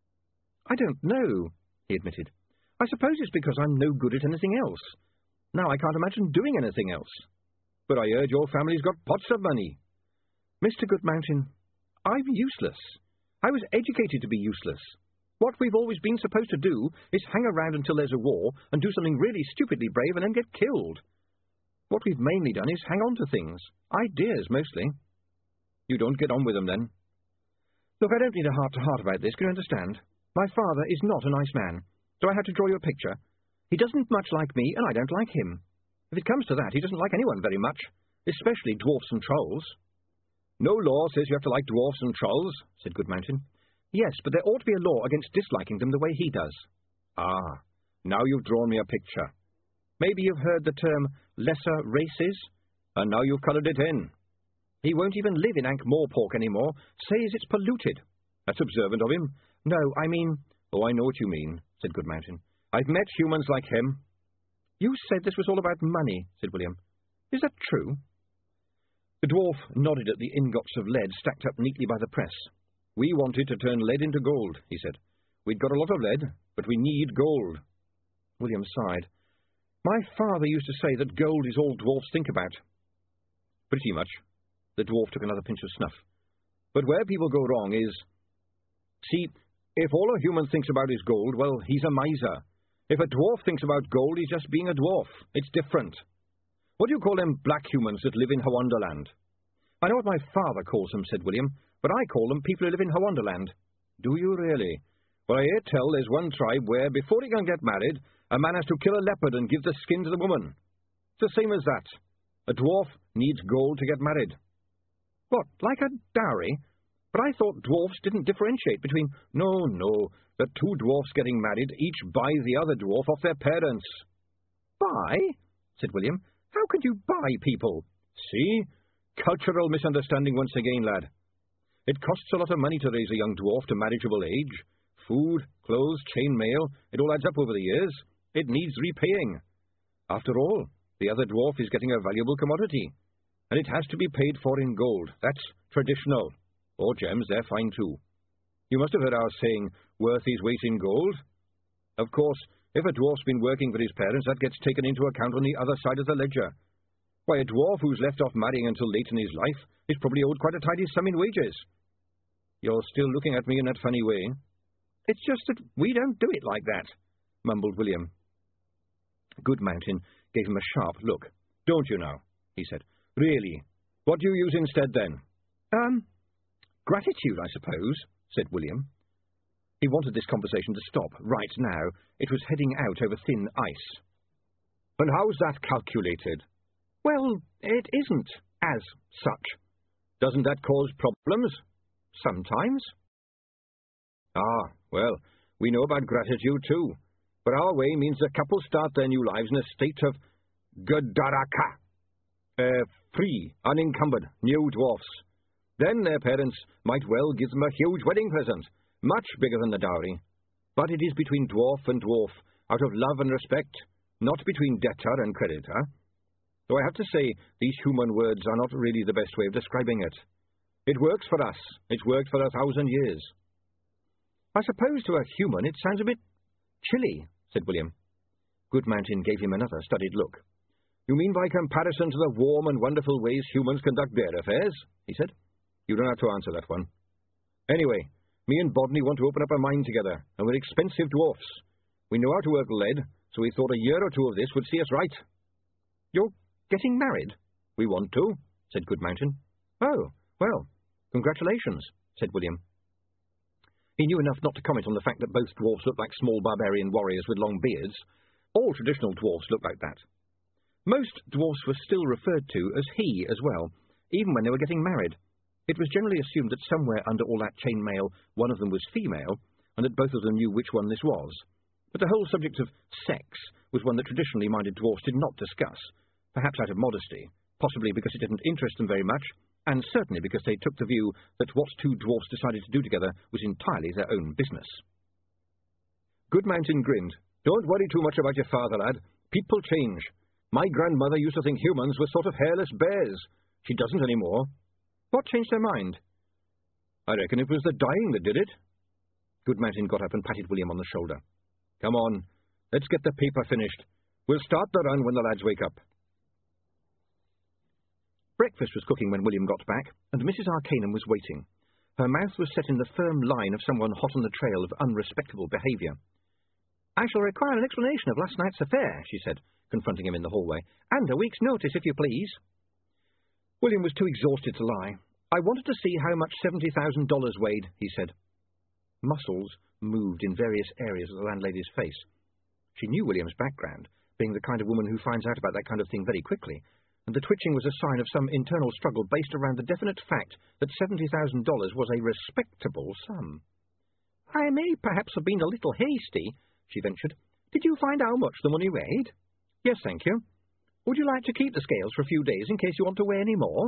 [SPEAKER 3] "I don't know," he admitted. "I suppose it's because I'm no good at anything else. Now I can't imagine doing anything else."
[SPEAKER 1] "But I heard your family's got pots of money."
[SPEAKER 3] "Mr. Goodmountain, I'm useless. I was educated to be useless. What we've always been supposed to do is hang around until there's a war and do something really stupidly brave and then get killed. What we've mainly done is hang on to things. Ideas, mostly."
[SPEAKER 1] "You don't get on with them, then?"
[SPEAKER 3] "Look, I don't need a heart-to-heart about this, can you understand? My father is not a nice man, so I had to draw you a picture. He doesn't much like me, and I don't like him. If it comes to that, he doesn't like anyone very much, especially dwarfs and trolls."
[SPEAKER 1] "No law says you have to like dwarfs and trolls," said Goodmountain.
[SPEAKER 3] "Yes, but there ought to be a law against disliking them the way he does."
[SPEAKER 1] "Ah, now you've drawn me a picture.
[SPEAKER 3] Maybe you've heard the term lesser races?
[SPEAKER 1] And now you've coloured it in."
[SPEAKER 3] "He won't even live in Ankh-Morpork anymore, says it's polluted."
[SPEAKER 1] "That's observant of him."
[SPEAKER 3] "No, I mean—"
[SPEAKER 1] "Oh, I know what you mean," said Goodmountain. "I've met humans like him."
[SPEAKER 3] "You said this was all about money," said William. "Is that true?"
[SPEAKER 1] The dwarf nodded at the ingots of lead stacked up neatly by the press. "We wanted to turn lead into gold," he said. "We'd got a lot of lead, but we need gold."
[SPEAKER 3] William sighed. "My father used to say that gold is all dwarfs think about."
[SPEAKER 1] "Pretty much." The dwarf took another pinch of snuff. "But where people go wrong is... See, if all a human thinks about is gold, well, he's a miser. If a dwarf thinks about gold, he's just being a dwarf. It's different. What do you call them black humans that live in Hawonderland?"
[SPEAKER 3] "I know what my father calls them," said William, "but I call them people who live in Hawonderland."
[SPEAKER 1] "Do you really? Well, I hear tell there's one tribe where, before he can get married, a man has to kill a leopard and give the skin to the woman. It's the same as that. A dwarf needs gold to get married."
[SPEAKER 3] "What, like a dowry? But I thought dwarfs didn't differentiate between—"
[SPEAKER 1] No. The two dwarfs getting married each buy the other dwarf off their parents."
[SPEAKER 3] "Buy?" said William. "How could you buy people?"
[SPEAKER 1] "See? Cultural misunderstanding once again, lad. It costs a lot of money to raise a young dwarf to marriageable age. Food, clothes, chain mail, it all adds up over the years. It needs repaying. After all, the other dwarf is getting a valuable commodity, and it has to be paid for in gold. That's traditional. Or gems, they're fine too. You must have heard our saying, worth his weight in gold. Of course, if a dwarf's been working for his parents, that gets taken into account on the other side of the ledger. Why, a dwarf who's left off marrying until late in his life is probably owed quite a tidy sum in wages." "You're still looking at me in that funny way."
[SPEAKER 3] "It's just that we don't do it like that," mumbled William.
[SPEAKER 1] Goodmountain gave him a sharp look. "Don't you now?" he said. "Really? What do you use instead, then?"
[SPEAKER 3] Gratitude, I suppose," said William. He wanted this conversation to stop right now. It was heading out over thin ice.
[SPEAKER 1] "And how's that calculated?"
[SPEAKER 3] "Well, it isn't as such."
[SPEAKER 1] "Doesn't that cause problems?"
[SPEAKER 3] "Sometimes."
[SPEAKER 1] "Ah, well, we know about gratitude too. But our way means the couple start their new lives in a state of Gudaraka. Free, unencumbered, new dwarfs. Then their parents might well give them a huge wedding present, much bigger than the dowry. But it is between dwarf and dwarf, out of love and respect, not between debtor and creditor. Though I have to say, these human words are not really the best way of describing it. It works for us. It's worked for 1,000 years.
[SPEAKER 3] I suppose to a human it sounds a bit chilly, said William. Goodmountain gave him another studied look.
[SPEAKER 1] You mean by comparison to the warm and wonderful ways humans conduct their affairs? He said. You don't have to answer that one. Anyway, me and Bodney want to open up a mine together, and we're expensive dwarfs. We know how to work lead, so we thought a year or two of this would see us right.
[SPEAKER 3] You're getting married?
[SPEAKER 1] We want to, said Goodmountain.
[SPEAKER 3] Oh, well, congratulations, said William. He knew enough not to comment on the fact that both dwarfs looked like small barbarian warriors with long beards. All traditional dwarfs looked like that. Most dwarfs were still referred to as he as well, even when they were getting married. It was generally assumed that somewhere under all that chainmail one of them was female, and that both of them knew which one this was. But the whole subject of sex was one that traditionally minded dwarfs did not discuss, perhaps out of modesty, possibly because it didn't interest them very much, and certainly because they took the view that what two dwarfs decided to do together was entirely their own business.
[SPEAKER 1] Goodmountain grinned. Don't worry too much about your father, lad. People change. My grandmother used to think humans were sort of hairless bears. She doesn't anymore.
[SPEAKER 3] What changed her mind?
[SPEAKER 1] I reckon it was the dying that did it.
[SPEAKER 3] Goodmountain got up and patted William on the shoulder.
[SPEAKER 1] Come on, let's get the paper finished. We'll start the run when the lads wake up.
[SPEAKER 3] Breakfast was cooking when William got back, and Mrs. Arcanum was waiting. Her mouth was set in the firm line of someone hot on the trail of unrespectable behaviour. "I shall require an explanation of last night's affair," she said, confronting him in the hallway, "and a week's notice, if you please." William was too exhausted to lie. "I wanted to see how much $70,000 weighed," he said. Muscles moved in various areas of the landlady's face. She knew William's background, being the kind of woman who finds out about that kind of thing very quickly, and the twitching was a sign of some internal struggle based around the definite fact that $70,000 was a respectable sum. "I may perhaps have been a little hasty," she ventured. "Did you find how much the money weighed?" "Yes, thank you." "Would you like to keep the scales for a few days in case you want to weigh any more?"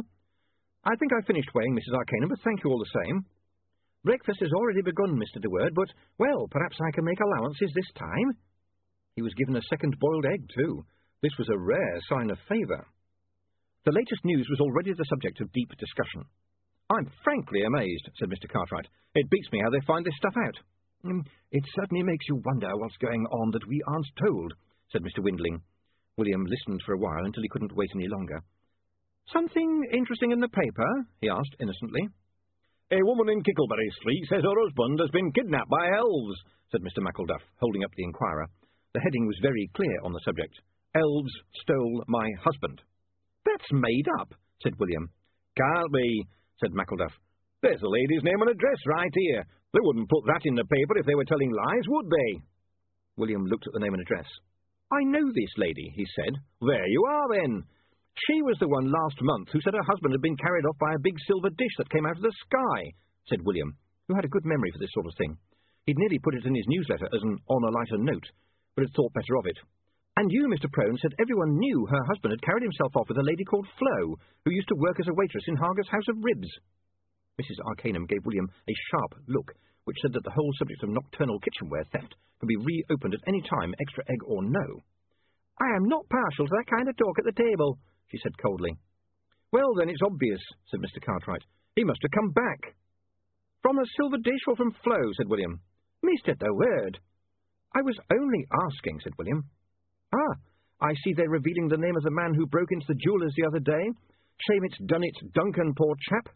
[SPEAKER 3] "I think I've finished weighing, Mrs. Arcanum, but thank you all the same." "Breakfast has already begun, Mr. De Word, but, well, perhaps I can make allowances this time." He was given a second boiled egg, too. This was a rare sign of favour. The latest news was already the subject of deep discussion. "I'm frankly amazed," said Mr. Cartwright. "It beats me how they find this stuff out." "It certainly makes you wonder what's going on that we aren't told," said Mr. Windling. William listened for a while until he couldn't wait any longer. "Something interesting in the paper?" he asked innocently.
[SPEAKER 1] "A woman in Kickleberry Street says her husband has been kidnapped by elves," said Mr. Muckleduff, holding up the Inquirer. The heading was very clear on the subject. "Elves stole my husband."
[SPEAKER 3] "That's made up," said William.
[SPEAKER 1] "Can't be," said Muckleduff. "There's the lady's name and address right here. They wouldn't put that in the paper if they were telling lies, would they?"
[SPEAKER 3] William looked at the name and address. "I know this lady," he said.
[SPEAKER 1] "There you are, then.
[SPEAKER 3] She was the one last month who said her husband had been carried off by a big silver dish that came out of the sky," said William, who had a good memory for this sort of thing. He'd nearly put it in his newsletter as an on a lighter note, but had thought better of it. "And you, Mr. Prone, said everyone knew her husband had carried himself off with a lady called Flo, who used to work as a waitress in Harger's House of Ribs." Mrs. Arcanum gave William a sharp look, which said that the whole subject of nocturnal kitchenware theft could be reopened at any time, extra egg or no. "I am not partial to that kind of talk at the table," she said coldly. "Well, then it's obvious," said Mr. Cartwright. "He must have come back." "From a silver dish or from Flo?" said William. "Mr. De Word." "I was only asking," said William. "Ah, I see they're revealing the name of the man who broke into the jeweller's the other day. Shame it's done it, Duncan, poor chap."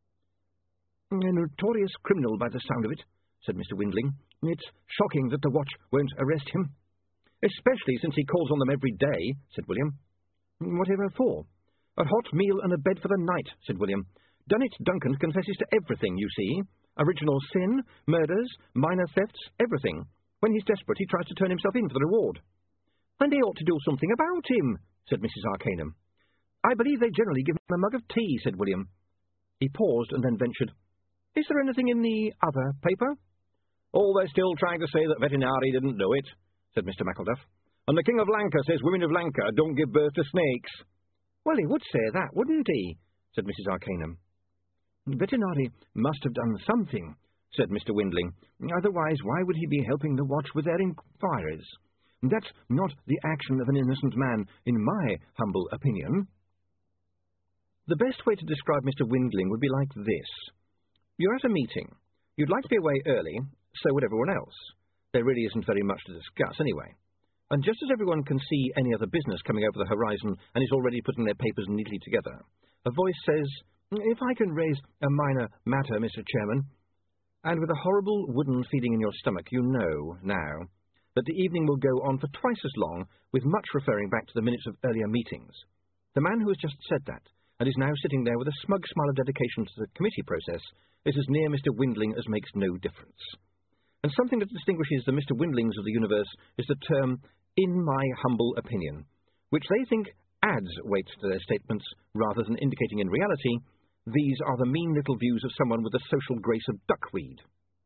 [SPEAKER 3] "A notorious criminal by the sound of it," said Mr. Windling. "It's shocking that the watch won't arrest him." "Especially since he calls on them every day," said William. "Whatever for?" "A hot meal and a bed for the night," said William. "Dunnit Duncan confesses to everything, you see. Original sin, murders, minor thefts, everything. When he's desperate, he tries to turn himself in for the reward." "And they ought to do something about him," said Mrs. Arcanum. "I believe they generally give him a mug of tea," said William. He paused and then ventured, "Is there anything in the other paper?"
[SPEAKER 1] "Oh, they're still trying to say that Vetinari didn't do it," said Mr. Muckleduff. "And the King of Lanka says women of Lanka don't give birth to snakes."
[SPEAKER 3] "Well, he would say that, wouldn't he?" said Mrs. Arcanum. "Vetinari must have done something," said Mr. Windling. "Otherwise, why would he be helping the watch with their inquiries? That's not the action of an innocent man, in my humble opinion." The best way to describe Mr. Windling would be like this. You're at a meeting. You'd like to be away early, so would everyone else. There really isn't very much to discuss anyway. And just as everyone can see any other business coming over the horizon and is already putting their papers neatly together, a voice says, "If I can raise a minor matter, Mr. Chairman," and with a horrible wooden feeling in your stomach, you know now that the evening will go on for twice as long, with much referring back to the minutes of earlier meetings. The man who has just said that, and is now sitting there with a smug smile of dedication to the committee process, is as near Mr. Windling as makes no difference. And something that distinguishes the Mr. Windlings of the universe is the term, "in my humble opinion," which they think adds weight to their statements rather than indicating in reality, these are the mean little views of someone with the social grace of duckweed.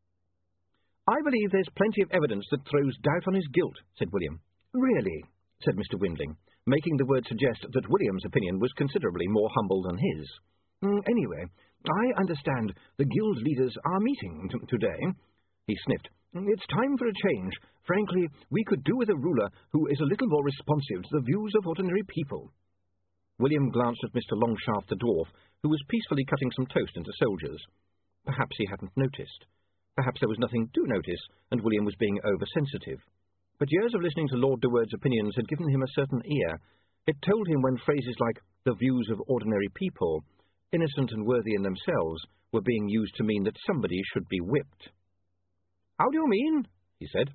[SPEAKER 3] "I believe there's plenty of evidence that throws doubt on his guilt," said William. "Really?" said Mr. Windling, making the word suggest that William's opinion was considerably more humble than his. "Anyway, I understand the guild leaders are meeting today." He sniffed. "It's time for a change. Frankly, we could do with a ruler who is a little more responsive to the views of ordinary people." William glanced at Mr. Longshaft the dwarf, who was peacefully cutting some toast into soldiers. Perhaps he hadn't noticed. Perhaps there was nothing to notice, and William was being oversensitive. But years of listening to Lord de Word's opinions had given him a certain ear. It told him when phrases like "the views of ordinary people," innocent and worthy in themselves, were being used to mean that somebody should be whipped. "How do you mean?" he said.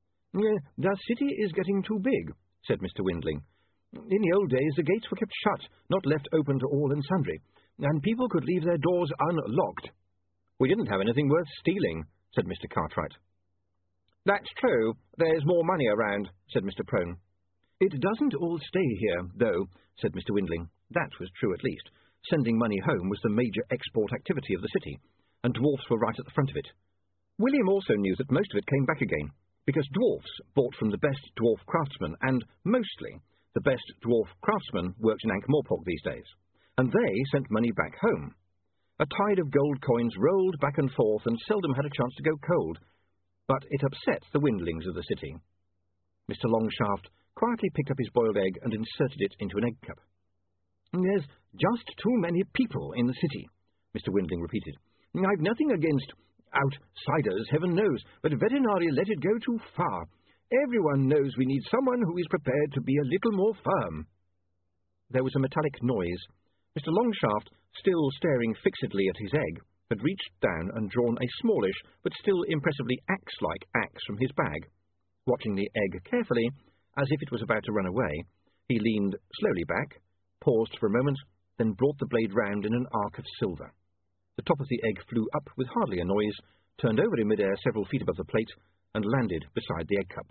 [SPEAKER 3] "The city is getting too big," said Mr. Windling. "In the old days the gates were kept shut, not left open to all and sundry, and people could leave their doors unlocked." "We didn't have anything worth stealing," said Mr. Cartwright. "That's true. There's more money around," said Mr. Prone. "It doesn't all stay here, though," said Mr. Windling. That was true at least. Sending money home was the major export activity of the city, and dwarfs were right at the front of it. William also knew that most of it came back again, because dwarfs bought from the best dwarf craftsmen, and mostly the best dwarf craftsmen worked in Ankh-Morpork these days, and they sent money back home. A tide of gold coins rolled back and forth and seldom had a chance to go cold, but it upset the Windlings of the city. Mr. Longshaft quietly picked up his boiled egg and inserted it into an egg cup. "There's just too many people in the city," Mr. Windling repeated. "I've nothing against outsiders, heaven knows, but Vetinari let it go too far. Everyone knows we need someone who is prepared to be a little more firm." There was a metallic noise. Mr. Longshaft, still staring fixedly at his egg, had reached down and drawn a smallish but still impressively axe-like axe from his bag. Watching the egg carefully, as if it was about to run away, he leaned slowly back, paused for a moment, then brought the blade round in an arc of silver. The top of the egg flew up with hardly a noise, turned over in mid-air several feet above the plate, and landed beside the egg cup.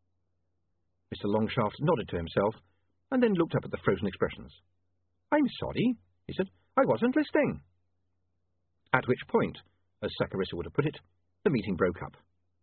[SPEAKER 3] Mr. Longshaft nodded to himself, and then looked up at the frozen expressions. "I'm sorry," he said. "I wasn't listening." At which point, as Saccharissa would have put it, the meeting broke up.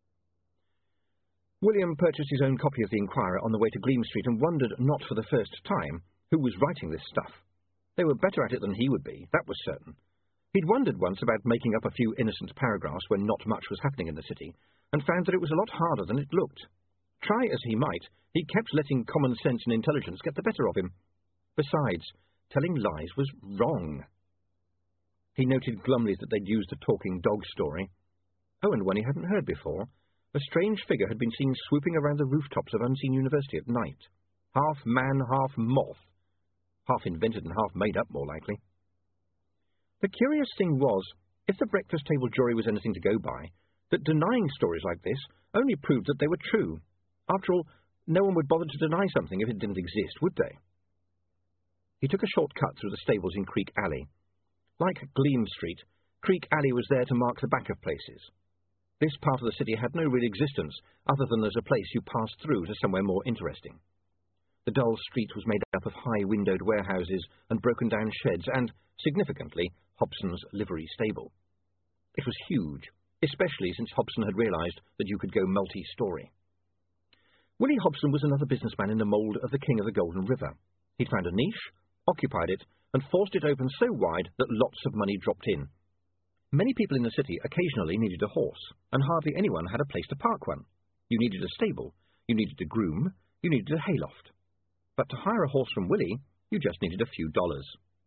[SPEAKER 3] William purchased his own copy of the Inquirer on the way to Gleam Street and wondered, not for the first time, who was writing this stuff. They were better at it than he would be, that was certain. He'd wondered once about making up a few innocent paragraphs when not much was happening in the city, and found that it was a lot harder than it looked. Try as he might, he kept letting common sense and intelligence get the better of him. Besides, telling lies was wrong. He noted glumly that they'd used the talking dog story. Oh, and one he hadn't heard before. A strange figure had been seen swooping around the rooftops of Unseen University at night. Half man, half moth. Half invented and half made up, more likely. The curious thing was, if the breakfast table jury was anything to go by, that denying stories like this only proved that they were true. After all, no one would bother to deny something if it didn't exist, would they? He took a short cut through the stables in Creek Alley. Like Gleam Street, Creek Alley was there to mark the back of places. This part of the city had no real existence, other than as a place you passed through to somewhere more interesting. The dull street was made up of high-windowed warehouses and broken-down sheds and, significantly, Hobson's livery stable. It was huge, especially since Hobson had realised that you could go multi-story. Willie Hobson was another businessman in the mould of the King of the Golden River. He'd found a niche, occupied it, and forced it open so wide that lots of money dropped in. Many people in the city occasionally needed a horse, and hardly anyone had a place to park one. You needed a stable, you needed a groom, you needed a hayloft. But to hire a horse from Willie, you just needed a few dollars.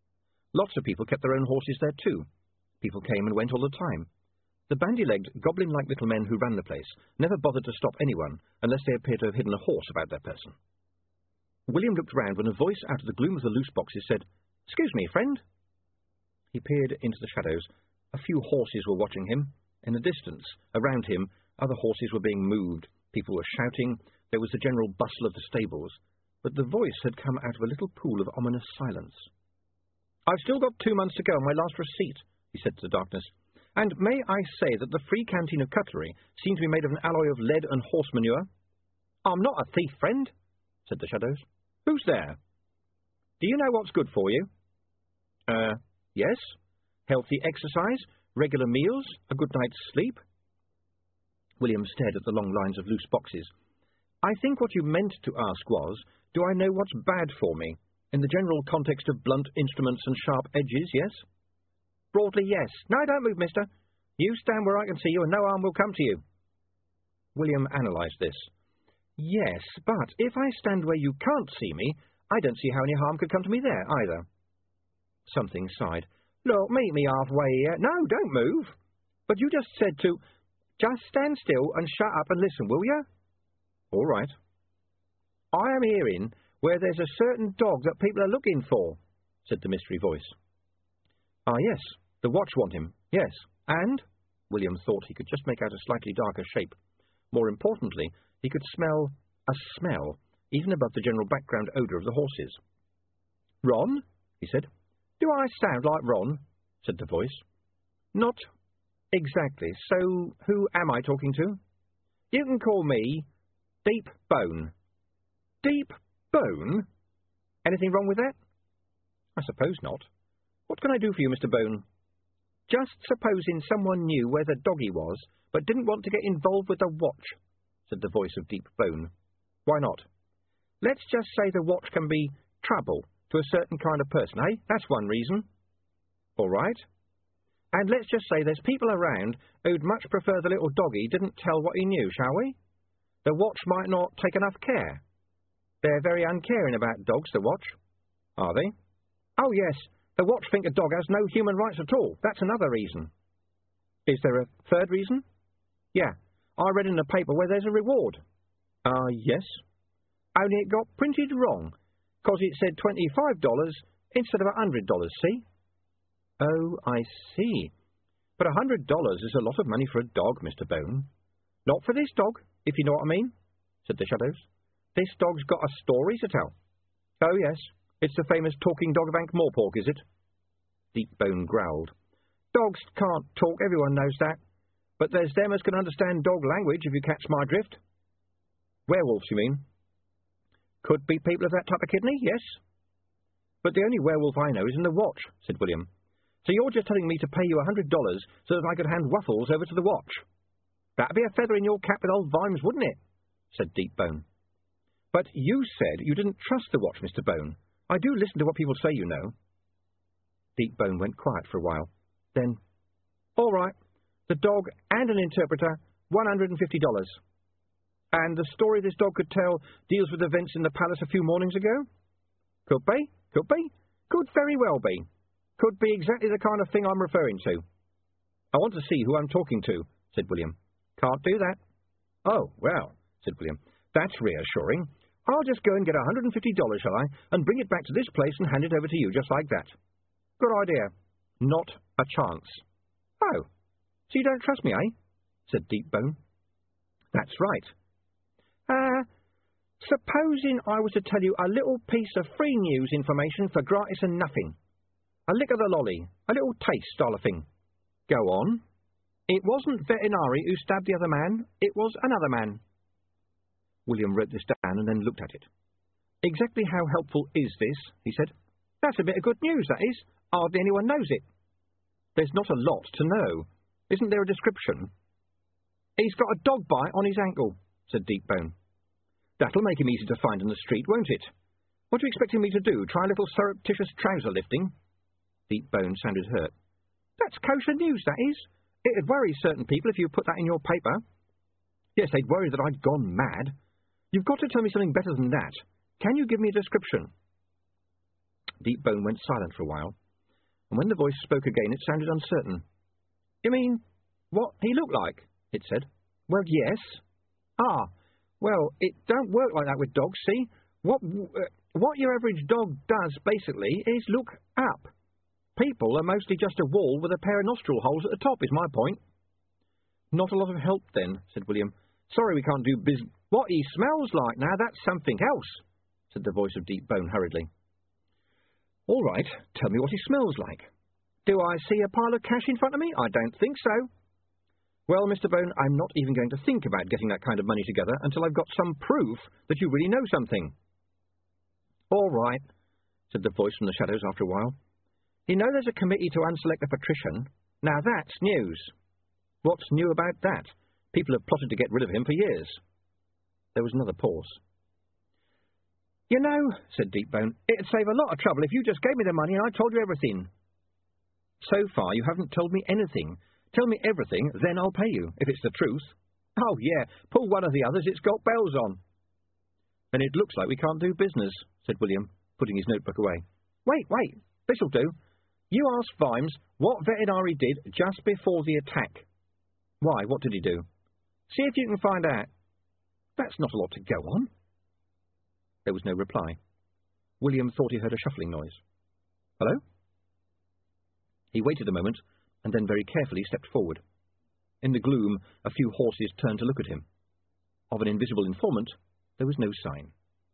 [SPEAKER 3] Lots of people kept their own horses there too. People came and went all the time. The bandy-legged, goblin-like little men who ran the place never bothered to stop anyone unless they appeared to have hidden a horse about their person. William looked round when a voice out of the gloom of the loose boxes said, "Excuse me, friend." He peered into the shadows. A few horses were watching him. In the distance, around him, other horses were being moved. People were shouting. There was the general bustle of the stables. But the voice had come out of a little pool of ominous silence. "I've still got 2 months to go on my last receipt," he said to the darkness. "And may I say that the free canteen of cutlery seems to be made of an alloy of lead and horse manure?" "I'm not a thief, friend," said the shadows. "Who's there?" "Do you know what's good for you?" Yes. Healthy exercise, regular meals, a good night's sleep." William stared at the long lines of loose boxes. "I think what you meant to ask was, do I know what's bad for me? In the general context of blunt instruments and sharp edges, yes?" "Broadly, yes. No, don't move, mister. You stand where I can see you and no harm will come to you." William analysed this. "Yes, but if I stand where you can't see me, I don't see how any harm could come to me there, either." Something sighed. "Look, meet me halfway here. No, don't move. But you just said to... Just stand still and shut up and listen, will you?" "All right." "I am hearing where there's a certain dog that people are looking for," said the mystery voice. "Ah, yes. The watch want him. Yes. And?" William thought he could just make out a slightly darker shape. More importantly, he could smell a smell, even above the general background odour of the horses. "Ron?" he said. "Do I sound like Ron?" said the voice. "Not exactly. So, who am I talking to?" "You can call me Deep Bone." "Deep Bone? Anything wrong with that?" "I suppose not. What can I do for you, Mr. Bone?" "Just supposing someone knew where the doggy was, but didn't want to get involved with the watch," said the voice of Deep Bone. "Why not?" "Let's just say the watch can be trouble to a certain kind of person, eh? That's one reason." "All right." "And let's just say there's people around who'd much prefer the little doggy didn't tell what he knew, shall we? The watch might not take enough care. They're very uncaring about dogs, the watch." "Are they?" "Oh, yes. The watch think a dog has no human rights at all. That's another reason." "Is there a third reason?" "Yeah. I read in the paper where there's a reward." Yes." "Only it got printed wrong, 'cause it said $25 instead of $100, see?" "Oh, I see. But $100 is a lot of money for a dog, Mr. Bone." "Not for this dog, if you know what I mean," said the shadows. "This dog's got a story to tell." "Oh, yes. It's the famous talking dog of Ankh-Morpork, is it?" Deep Bone growled. "Dogs can't talk, everyone knows that. But there's them as can understand dog language, if you catch my drift." "Werewolves, you mean?" "Could be people of that type of kidney, yes." "But the only werewolf I know is in the watch," said William. "So you're just telling me to pay you $100 so that I could hand Waffles over to the watch?" "That'd be a feather in your cap with old Vimes, wouldn't it?" said Deep Bone. "But you said you didn't trust the watch, Mr. Bone. I do listen to what people say, you know." Deep Bone went quiet for a while. Then, "All right. The dog and an interpreter, $150. And the story this dog could tell deals with events in the palace a few mornings ago?" "Could be. Could be. Could very well be. Could be exactly the kind of thing I'm referring to." "I want to see who I'm talking to," said William. "Can't do that." "Oh, well," said William. "That's reassuring. I'll just go and get $150, shall I, and bring it back to this place and hand it over to you, just like that." "Good idea." "Not a chance." "Oh, so you don't trust me, eh?" said Deep Bone. "That's right." Supposing I was to tell you a little piece of free news information for gratis and nothing. A lick of the lolly, a little taste style of thing." "Go on." "It wasn't Vetinari who stabbed the other man, it was another man." William wrote this down and then looked at it. "Exactly how helpful is this?" he said. "That's a bit of good news, that is. Hardly anyone knows it." "There's not a lot to know. Isn't there a description?" "He's got a dog bite on his ankle," said Deep Bone. "That'll make him easy to find in the street, won't it? What are you expecting me to do, try a little surreptitious trouser lifting?" Deep Bone sounded hurt. "That's kosher news, that is. It'd worry certain people if you put that in your paper." "Yes, they'd worry that I'd gone mad. You've got to tell me something better than that. Can you give me a description?" Deep Bone went silent for a while. and when the voice spoke again it sounded uncertain. "You mean what he looked like?" it said. "Well, yes." "Ah, well, it don't work like that with dogs, see? What your average dog does, basically, is look up. People are mostly just a wall with a pair of nostril holes at the top, is my point." "Not a lot of help, then," said William. "Sorry we can't do business." "What he smells like now, that's something else," said the voice of Deep Bone hurriedly. "All right, tell me what he smells like." "Do I see a pile of cash in front of me? I don't think so." "Well, Mr. Bone, I'm not even going to think about getting that kind of money together until I've got some proof that you really know something." "All right," said the voice from the shadows after a while. "You know there's a committee to unselect a patrician? Now that's news." "What's new about that? People have plotted to get rid of him for years." There was another pause. "You know," said Deep Bone, "it'd save a lot of trouble if you just gave me the money and I told you everything." "So far you haven't told me anything. Tell me everything, then I'll pay you, if it's the truth." "Oh, yeah, pull one of the others, it's got bells on." "Then it looks like we can't do business," said William, putting his notebook away. Wait, this'll do. You ask Vimes what Vetinari did just before the attack." "Why, what did he do?" "See if you can find out." "That's not a lot to go on." There was no reply. William thought he heard a shuffling noise. "Hello?" He waited a moment, and then very carefully stepped forward. In the gloom, a few horses turned to look at him. Of an invisible informant, there was no sign.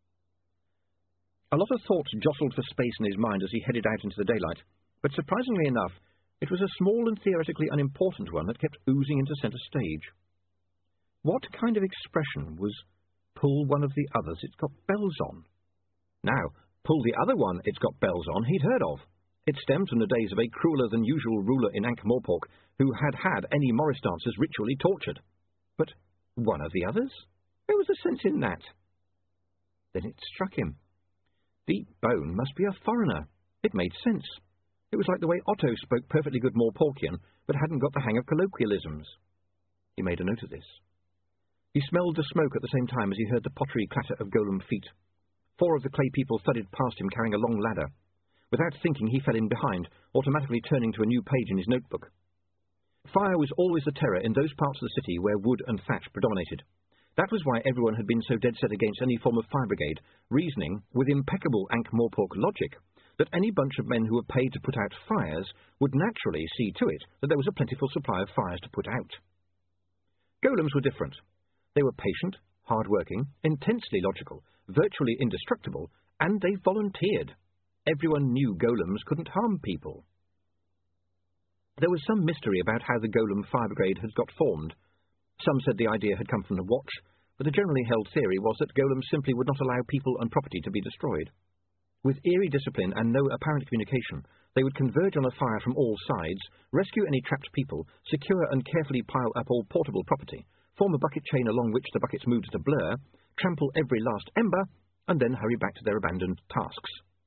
[SPEAKER 3] A lot of thoughts jostled for space in his mind as he headed out into the daylight, but surprisingly enough, it was a small and theoretically unimportant one that kept oozing into centre stage. What kind of expression was "pull one of the others, it's got bells on"? Now, "pull the other one, it's got bells on," he'd heard of. It stemmed from the days of a crueler-than-usual ruler in Ankh-Morpork who had any Morris dancers ritually tortured. But one of the others? There was a sense in that. Then it struck him. Deep Bone must be a foreigner. It made sense. It was like the way Otto spoke perfectly good Morporkian, but hadn't got the hang of colloquialisms. He made a note of this. He smelled the smoke at the same time as he heard the pottery clatter of golem feet. 4 of the clay people thudded past him carrying a long ladder. Without thinking, he fell in behind, automatically turning to a new page in his notebook. Fire was always the terror in those parts of the city where wood and thatch predominated. That was why everyone had been so dead set against any form of fire brigade, reasoning, with impeccable Ankh-Morpork logic, that any bunch of men who were paid to put out fires would naturally see to it that there was a plentiful supply of fires to put out. Golems were different. They were patient, hard-working, intensely logical, virtually indestructible, and they volunteered. Everyone knew golems couldn't harm people. There was some mystery about how the golem fire brigade had got formed. Some said the idea had come from the Watch, but the generally held theory was that golems simply would not allow people and property to be destroyed. With eerie discipline and no apparent communication, they would converge on a fire from all sides, rescue any trapped people, secure and carefully pile up all portable property, form a bucket chain along which the buckets moved at a blur, trample every last ember, and then hurry back to their abandoned tasks.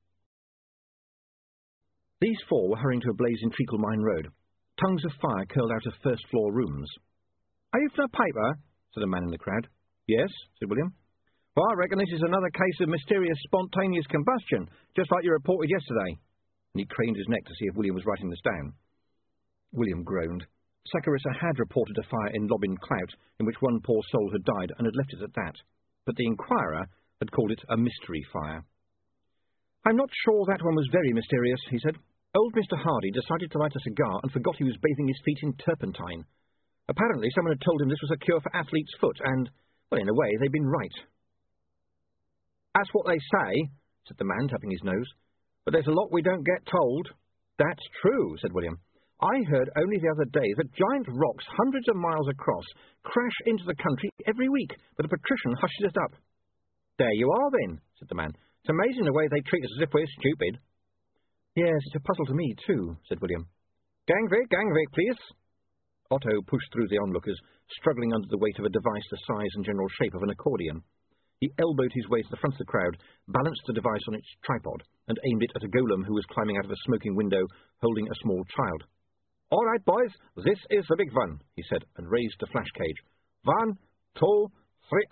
[SPEAKER 3] These 4 were hurrying to a blaze in Treacle Mine Road. Tongues of fire curled out of first-floor rooms. "Are you for a paper?" said a man in the crowd. "Yes," said William. "Well, I reckon this is another case of mysterious spontaneous combustion, just like you reported yesterday." And he craned his neck to see if William was writing this down. William groaned. Saccharissa had reported a fire in Lobbin Clout, in which one poor soul had died, and had left it at that. But the Inquirer had called it a mystery fire. "I'm not sure that one was very mysterious," he said. "Old Mr. Hardy decided to light a cigar and forgot he was bathing his feet in turpentine. Apparently someone had told him this was a cure for athlete's foot, and, well, in a way, they'd been right." "That's what they say," said the man, tapping his nose. "But there's a lot we don't get told." "That's true," said William. "I heard only the other day that giant rocks hundreds of miles across crash into the country every week, but the patrician hushes it up." "There you are, then," said the man. "It's amazing the way they treat us as if we're stupid." "Yes, it's a puzzle to me, too," said William. Gangvik, please." Otto pushed through the onlookers, struggling under the weight of a device the size and general shape of an accordion. He elbowed his way to the front of the crowd, balanced the device on its tripod, and aimed it at a golem who was climbing out of a smoking window, holding a small child. "All right, boys, this is the big one," he said, and raised the flash cage. 1, 2, 3,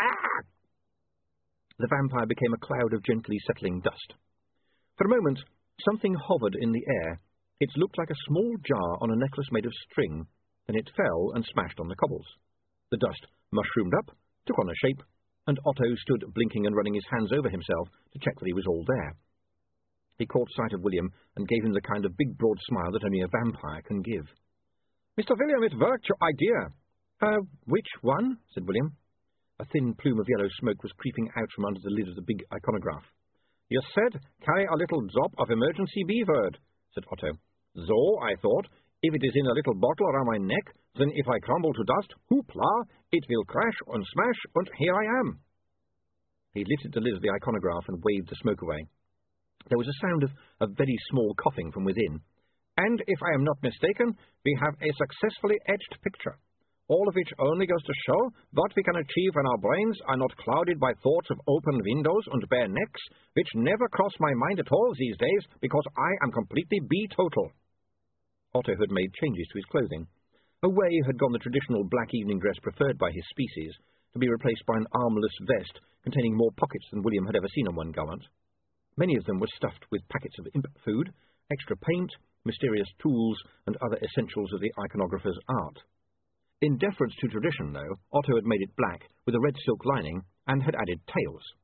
[SPEAKER 3] The vampire became a cloud of gently settling dust. For a moment, Something hovered in the air. It looked like a small jar on a necklace made of string. Then it fell and smashed on the cobbles. The dust mushroomed up, took on a shape, and Otto stood blinking and running his hands over himself to check that he was all there. He caught sight of William and gave him the kind of big, broad smile that only a vampire can give.
[SPEAKER 1] "Mr. William, it worked, your idea."
[SPEAKER 3] Which one?" said William. A thin plume of yellow smoke was creeping out from under the lid of the big iconograph.
[SPEAKER 1] "You said, carry a little drop of emergency B-word," said Otto. "So, I thought, if it is in a little bottle around my neck, then if I crumble to dust, hoopla, it will crash and smash, and here I am."
[SPEAKER 3] He lifted the lid of the iconograph and waved the smoke away. There was a sound of very small coughing from within.
[SPEAKER 1] "And if I am not mistaken, we have a successfully etched picture, all of which only goes to show what we can achieve when our brains are not clouded by thoughts of open windows and bare necks, which never cross my mind at all these days, because I am completely B-total."
[SPEAKER 3] Otto had made changes to his clothing. Away had gone the traditional black evening dress preferred by his species, to be replaced by an armless vest containing more pockets than William had ever seen on one gallant. Many of them were stuffed with packets of imp food, extra paint, mysterious tools, and other essentials of the iconographer's art. In deference to tradition, though, Otto had made it black, with a red silk lining, and had added tails.